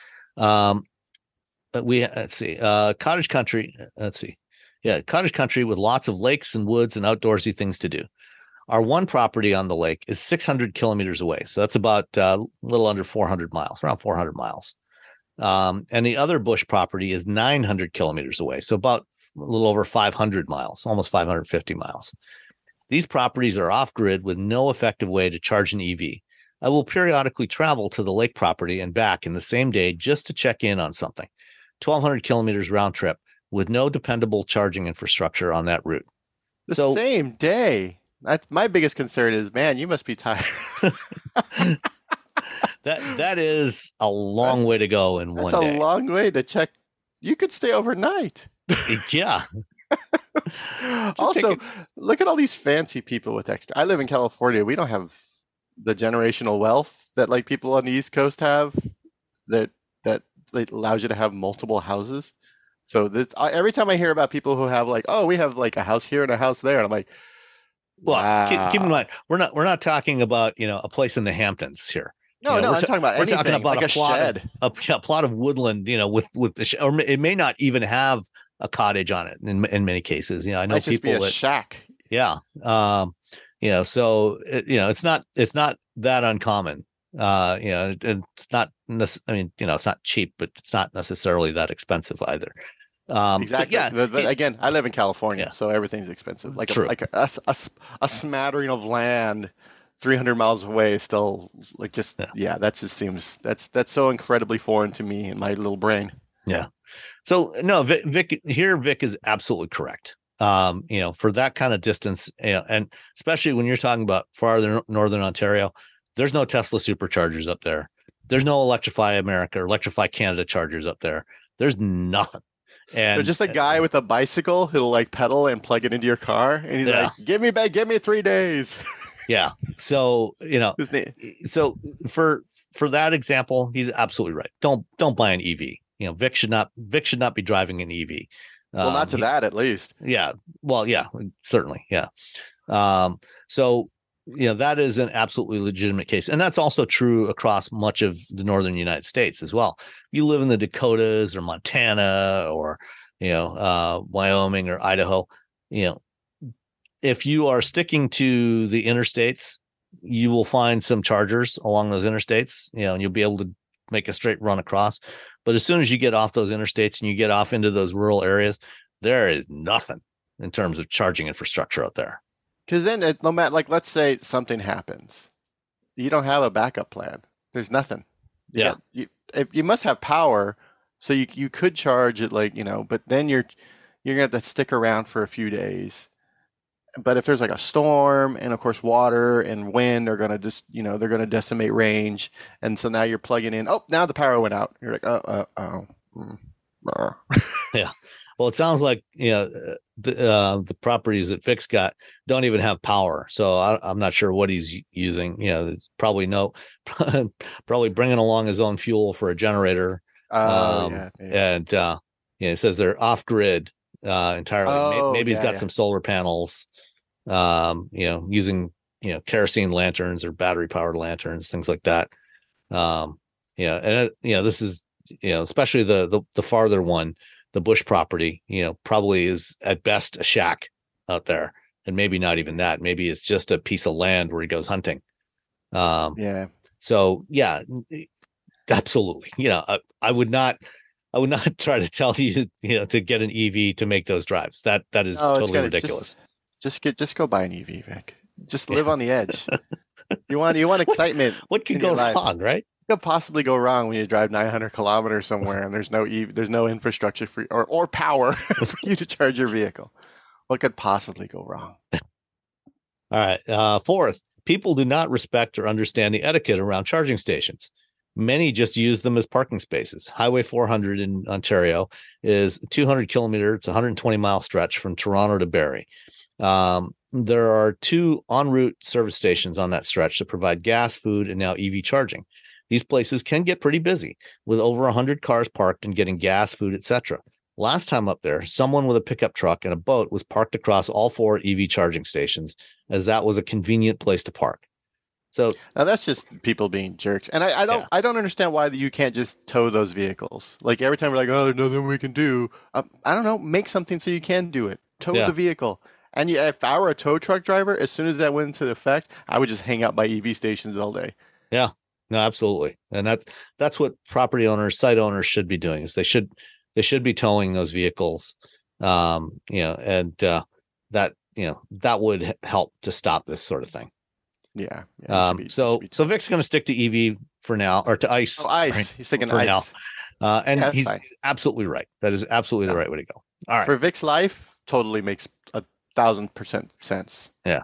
But cottage country. Cottage country with lots of lakes and woods and outdoorsy things to do. Our one property on the lake is 600 kilometers away. So that's about a little under 400 miles, around 400 miles. And the other bush property is 900 kilometers away. So about a little over 500 miles, almost 550 miles. These properties are off-grid with no effective way to charge an EV. I will periodically travel to the lake property and back in the same day just to check in on something. 1,200 kilometers round trip with no dependable charging infrastructure on that route. The same day. That's my biggest concern is, man, you must be tired. That is a long way to go in one day. That's a long way to check. You could stay overnight. Yeah. Also, look at all these fancy people with extra. I live in California. We don't have the generational wealth that like people on the East Coast have that allows you to have multiple houses. So every time I hear about people who have like, oh, we have like a house here and a house there, and I'm like, wow. Well, keep in mind, we're not talking about a place in the Hamptons here. No, I'm talking about anything. We're talking about like a plot of woodland, with the or it may not even have a cottage on it in many cases. I know might just people be a shack. Yeah. So it's not that uncommon. It's not. I mean, it's not cheap, but it's not necessarily that expensive either. Exactly. But again, I live in California, so everything's expensive. Like a smattering of land 300 miles away is still like that just seems that's so incredibly foreign to me in my little brain. Yeah. So no, Vic is absolutely correct. For that kind of distance, and especially when you're talking about farther northern Ontario, there's no Tesla superchargers up there. There's no Electrify America or Electrify Canada chargers up there. There's nothing. And there's just a guy with a bicycle who'll like pedal and plug it into your car, and he's like, give me 3 days. Yeah. So, so for that example, he's absolutely right. Don't buy an EV. Vic should not be driving an EV. Well, not to that, at least. Yeah. Well, yeah, certainly. Yeah. So, that is an absolutely legitimate case. And that's also true across much of the northern United States as well. You live in the Dakotas or Montana or, Wyoming or Idaho, if you are sticking to the interstates, you will find some chargers along those interstates, and you'll be able to make a straight run across. But as soon as you get off those interstates and you get off into those rural areas, there is nothing in terms of charging infrastructure out there. Because then, no matter, like, let's say something happens, you don't have a backup plan. There's nothing. You must have power, so you could charge it, but then you're gonna have to stick around for a few days. But if there's like a storm and of course water and wind are gonna they're gonna decimate range, and so now you're plugging in. Oh, now the power went out. You're like, Yeah. Well, it sounds like the properties that Vic's got don't even have power, so I'm not sure what he's using. There's probably probably bringing along his own fuel for a generator. And it says they're off grid entirely. Maybe he's got some solar panels. Using kerosene lanterns or battery powered lanterns, things like that. This is especially the farther one. The Bush property, probably is at best a shack out there, and maybe not even that. Maybe it's just a piece of land where he goes hunting. So yeah, absolutely. I would not try to tell you, to get an EV to make those drives. That is totally ridiculous. Just go buy an EV, Vic. Just live on the edge. You want excitement. What could go wrong, right? What could possibly go wrong when you drive 900 kilometers somewhere and there's no infrastructure for or power for you to charge your vehicle? What could possibly go wrong? All right. Fourth, people do not respect or understand the etiquette around charging stations. Many just use them as parking spaces. Highway 400 in Ontario is 200 kilometer. It's a 120-mile stretch from Toronto to Barrie. There are 2 en route service stations on that stretch that provide gas, food, and now EV charging. These places can get pretty busy with over 100 cars parked and getting gas, food, etc. Last time up there, someone with a pickup truck and a boat was parked across all 4 EV charging stations, as that was a convenient place to park. So now that's just people being jerks, and I don't understand why you can't just tow those vehicles. Like every time we're like, oh, there's nothing we can do. I don't know, make something so you can do it. Tow the vehicle. And if I were a tow truck driver, as soon as that went into effect, I would just hang out by EV stations all day. Yeah, no, absolutely, and that's what property owners, site owners should be doing. Is they should be towing those vehicles, that that would help to stop this sort of thing. Yeah. So Vic's going to stick to EV for now, or to ICE. Oh, ICE. Sorry, he's thinking ICE now. And he's absolutely right. That is absolutely the right way to go. All right. For Vic's life, totally makes 1,000% sense. Yeah.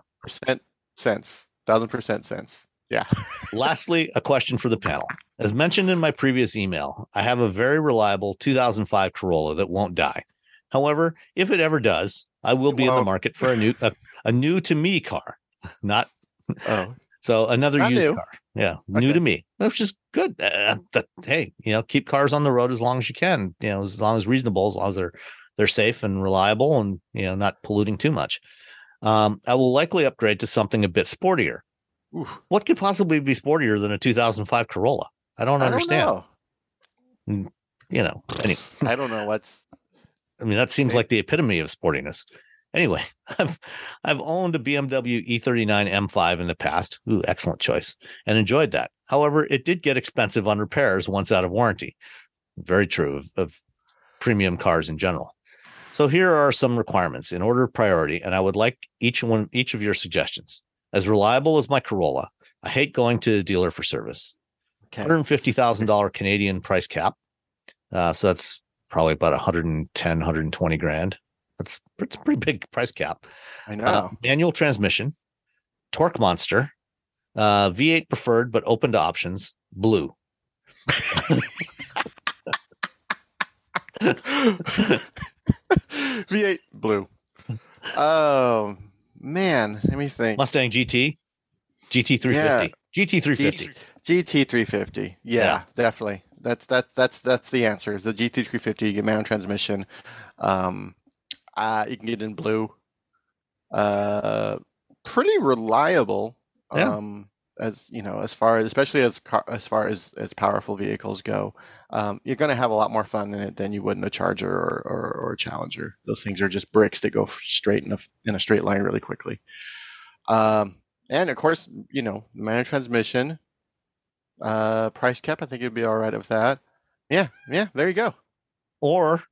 1,000% sense. Yeah. Lastly, a question for the panel. As mentioned in my previous email, I have a very reliable 2005 Corolla that won't die. However, if it ever does, I will be in the market for a new to me car, not. So another not used new. Car. Yeah. Okay. New to me, which is good. Hey, keep cars on the road as long as you can, as long as reasonable, as long as they're safe and reliable and, not polluting too much. I will likely upgrade to something a bit sportier. Oof. What could possibly be sportier than a 2005 Corolla? I don't understand. Anyway. I don't know that seems like the epitome of sportiness. Anyway, I've owned a BMW E39 M5 in the past. Ooh, excellent choice. And enjoyed that. However, it did get expensive on repairs once out of warranty. Very true of premium cars in general. So here are some requirements in order of priority, and I would like each of your suggestions. As reliable as my Corolla, I hate going to the dealer for service. Okay. $150,000 Canadian price cap. So that's probably about 110, 120 grand. It's a pretty big price cap. I know. Manual transmission, torque monster, V8 preferred, but open to options, blue. V8 blue. Oh man, let me think. Mustang GT 350. GT 350. GT 350. Yeah, definitely. That's the answer. Is the GT 350. You get manual transmission. You can get in blue. Pretty reliable. As far as powerful vehicles go, you're going to have a lot more fun in it than you would in a Charger or a Challenger. Those things are just bricks that go straight in a straight line really quickly. And of course, the manual transmission, price cap, I think you'd be all right with that. Yeah, there you go. Or,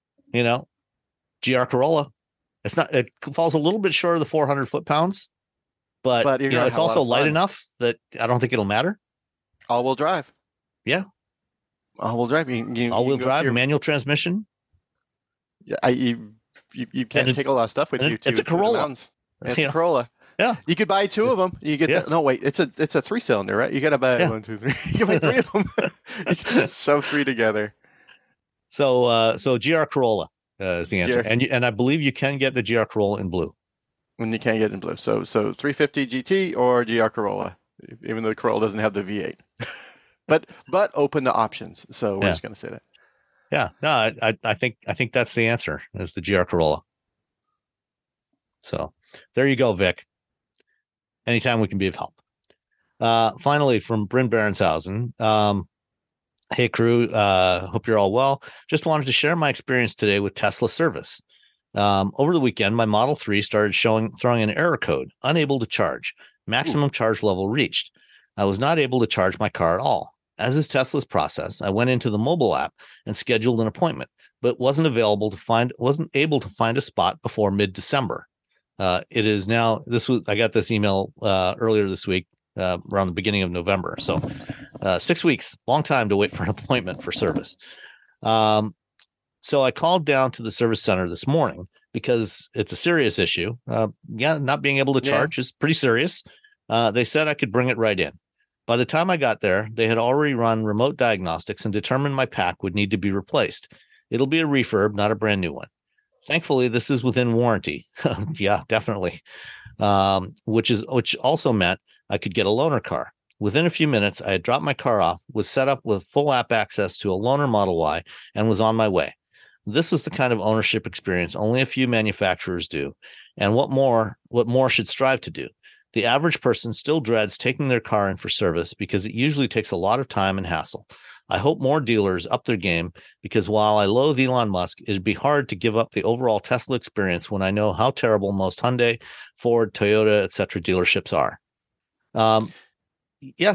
GR Corolla. It falls a little bit short of the 400 foot-pounds. But it's also light enough that I don't think it'll matter. All-wheel drive. Yeah. All-wheel drive. All-wheel drive, manual transmission. Yeah, you can't take a lot of stuff with you. It's a Corolla. It's a Corolla. Yeah. You could buy 2 of them. You get it's a 3-cylinder, right? You got to buy 1, 2, 3. You can buy 3 of them. You can shove 3 together. So GR Corolla. is the answer. And I believe you can get the GR Corolla in blue. When you can't get it in blue. So 350 GT or GR Corolla, even though the Corolla doesn't have the V8. but open to options. So we're just going to say that. Yeah. No, I think that's the answer, is the GR Corolla. So there you go, Vic. Anytime we can be of help. Finally, from Bryn Berenshausen. Hey, crew. Hope you're all well. Just wanted to share my experience today with Tesla service. Over the weekend, my Model 3 started throwing an error code, unable to charge. Maximum charge level reached. I was not able to charge my car at all. As is Tesla's process, I went into the mobile app and scheduled an appointment, but wasn't able to find a spot before mid-December. It is now. I got this email earlier this week, around the beginning of November. So 6 weeks, long time to wait for an appointment for service. So I called down to the service center this morning because it's a serious issue. Not being able to charge is pretty serious. They said I could bring it right in. By the time I got there, they had already run remote diagnostics and determined my pack would need to be replaced. It'll be a refurb, not a brand new one. Thankfully, this is within warranty. Yeah, definitely. Which also meant I could get a loaner car. Within a few minutes, I had dropped my car off, was set up with full app access to a loaner Model Y, and was on my way. This is the kind of ownership experience only a few manufacturers do, and what more should strive to do. The average person still dreads taking their car in for service because it usually takes a lot of time and hassle. I hope more dealers up their game, because while I loathe Elon Musk, it'd be hard to give up the overall Tesla experience when I know how terrible most Hyundai, Ford, Toyota, etc. dealerships are. Yeah.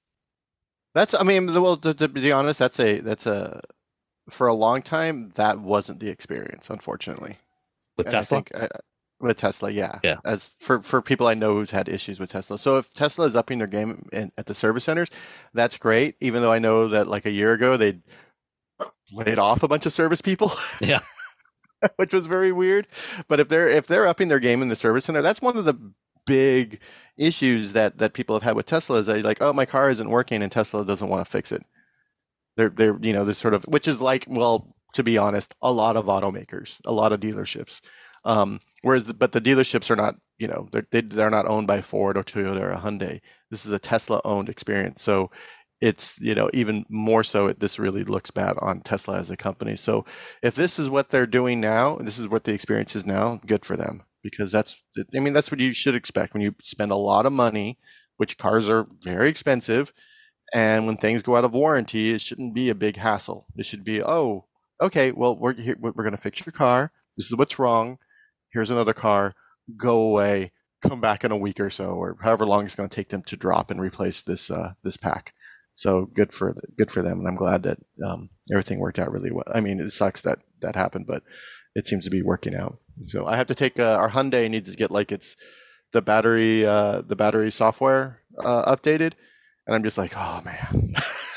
To be honest, that's a for a long time, that wasn't the experience, unfortunately. With Tesla? With Tesla, yeah. As for people I know who's had issues with Tesla. So if Tesla is upping their game at the service centers, that's great. Even though I know that like a year ago they laid off a bunch of service people. Yeah. Which was very weird. But if they're upping their game in the service center, that's one of the big issues that people have had with Tesla, is they're like, oh, my car isn't working, and Tesla doesn't want to fix it. They're sort of, which is like, well, to be honest, a lot of automakers, a lot of dealerships. But the dealerships are not, they're not owned by Ford or Toyota or Hyundai. This is a Tesla owned experience. So it's, even more so, this really looks bad on Tesla as a company. So if this is what they're doing now, this is what the experience is now, good for them, because that's what you should expect when you spend a lot of money, which cars are very expensive. And when things go out of warranty, it shouldn't be a big hassle. It should be, oh, okay, well, we're going to fix your car. This is what's wrong. Here's another car. Go away. Come back in a week or so, or however long it's going to take them to drop and replace this pack. So good for them, and I'm glad that everything worked out really well. I mean, it sucks that happened, but it seems to be working out. So I have to take our Hyundai needs to get the battery software updated. And I'm just like, oh, man.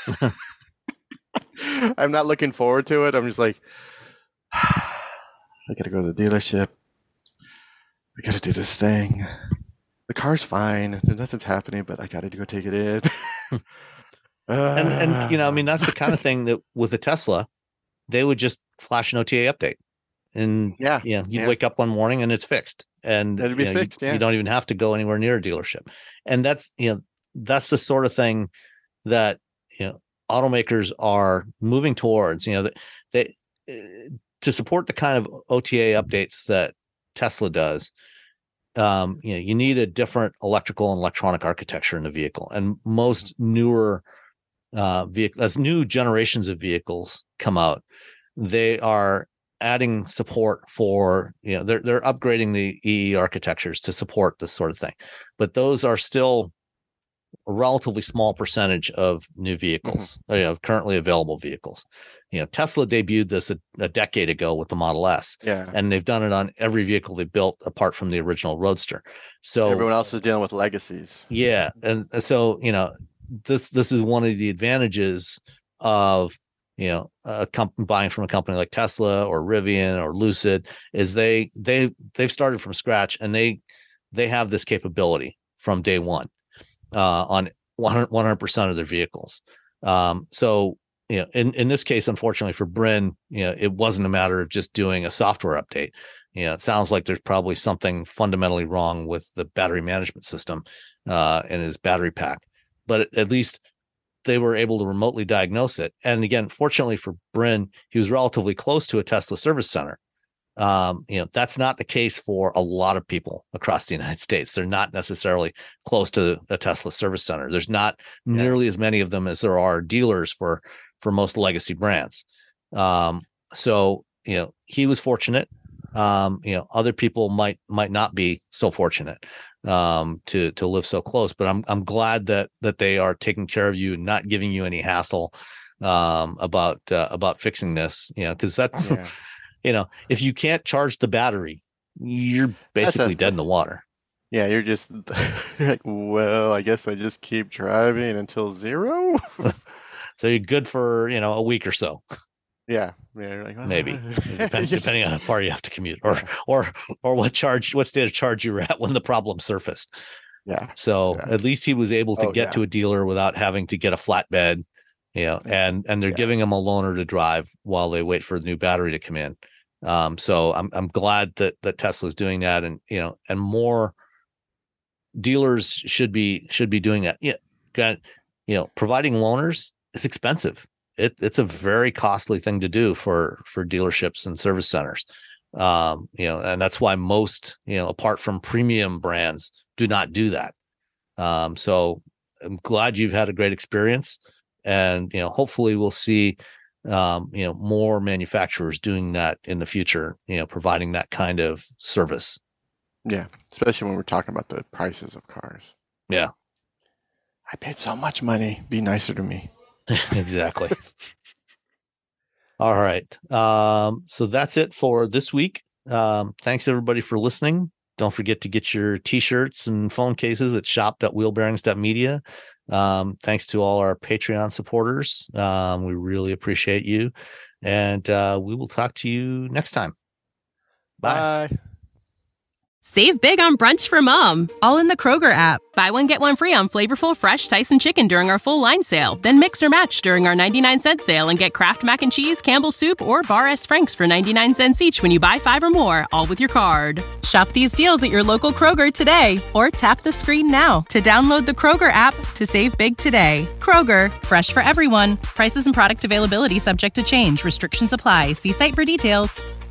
I'm not looking forward to it. I'm just like, I got to go to the dealership. I got to do this thing. The car's fine. Nothing's happening, but I got to go take it in. And that's the kind of thing that with a Tesla, they would just flash an OTA update. And you'd wake up one morning and it's fixed. And it'd be fixed. You don't even have to go anywhere near a dealership. And that's the sort of thing that automakers are moving towards. They to support the kind of OTA updates that Tesla does. You need a different electrical and electronic architecture in the vehicle, and most newer as new generations of vehicles come out, they are adding support for they're upgrading the EE architectures to support this sort of thing, but those are still a relatively small percentage of new vehicles, currently available vehicles. Tesla debuted this a decade ago with the Model S, and they've done it on every vehicle they built apart from the original Roadster. So everyone else is dealing with legacies. Yeah, and so this is one of the advantages of buying from a company like Tesla or Rivian or Lucid, is they've started from scratch, and they have this capability from day one on 100% of their vehicles. So in this case, unfortunately for Bryn, it wasn't a matter of just doing a software update. It sounds like there's probably something fundamentally wrong with the battery management system in his battery pack. But at least they were able to remotely diagnose it. And again, fortunately for Bryn, he was relatively close to a Tesla service center. That's not the case for a lot of people across the United States. They're not necessarily close to a Tesla service center. There's not nearly as many of them as there are dealers for most legacy brands. So he was fortunate. Other people might not be so fortunate to live so close. But I'm glad that they are taking care of you and not giving you any hassle about fixing this. Because that's if you can't charge the battery, you're basically dead in the water. Yeah, you're like, well, I guess I just keep driving until zero. So you're good for a week or so. Yeah, you're like, maybe depending on how far you have to commute, or what state of charge you were at when the problem surfaced. Yeah. So at least he was able to get to a dealer without having to get a flatbed, and they're giving him a loaner to drive while they wait for the new battery to come in. So I'm glad that Tesla's doing that, and more dealers should be doing that. Providing loaners is expensive. It's a very costly thing to do for dealerships and service centers. And that's why most, apart from premium brands, do not do that. So I'm glad you've had a great experience, and, hopefully we'll see, more manufacturers doing that in the future, providing that kind of service. Yeah. Especially when we're talking about the prices of cars. Yeah. I paid so much money. Be nicer to me. Exactly. All right. So that's it for this week. Thanks everybody for listening. Don't forget to get your t-shirts and phone cases at shop.wheelbearings.media. Thanks to all our Patreon supporters. We really appreciate you. And we will talk to you next time. Bye. Save big on brunch for mom, all in the Kroger app. Buy one, get one free on flavorful, fresh Tyson chicken during our full line sale. Then mix or match during our 99-cent sale and get Kraft Mac and Cheese, Campbell's Soup, or Bar S. Frank's for 99 cents each when you buy 5 or more, all with your card. Shop these deals at your local Kroger today, or tap the screen now to download the Kroger app to save big today. Kroger, fresh for everyone. Prices and product availability subject to change. Restrictions apply. See site for details.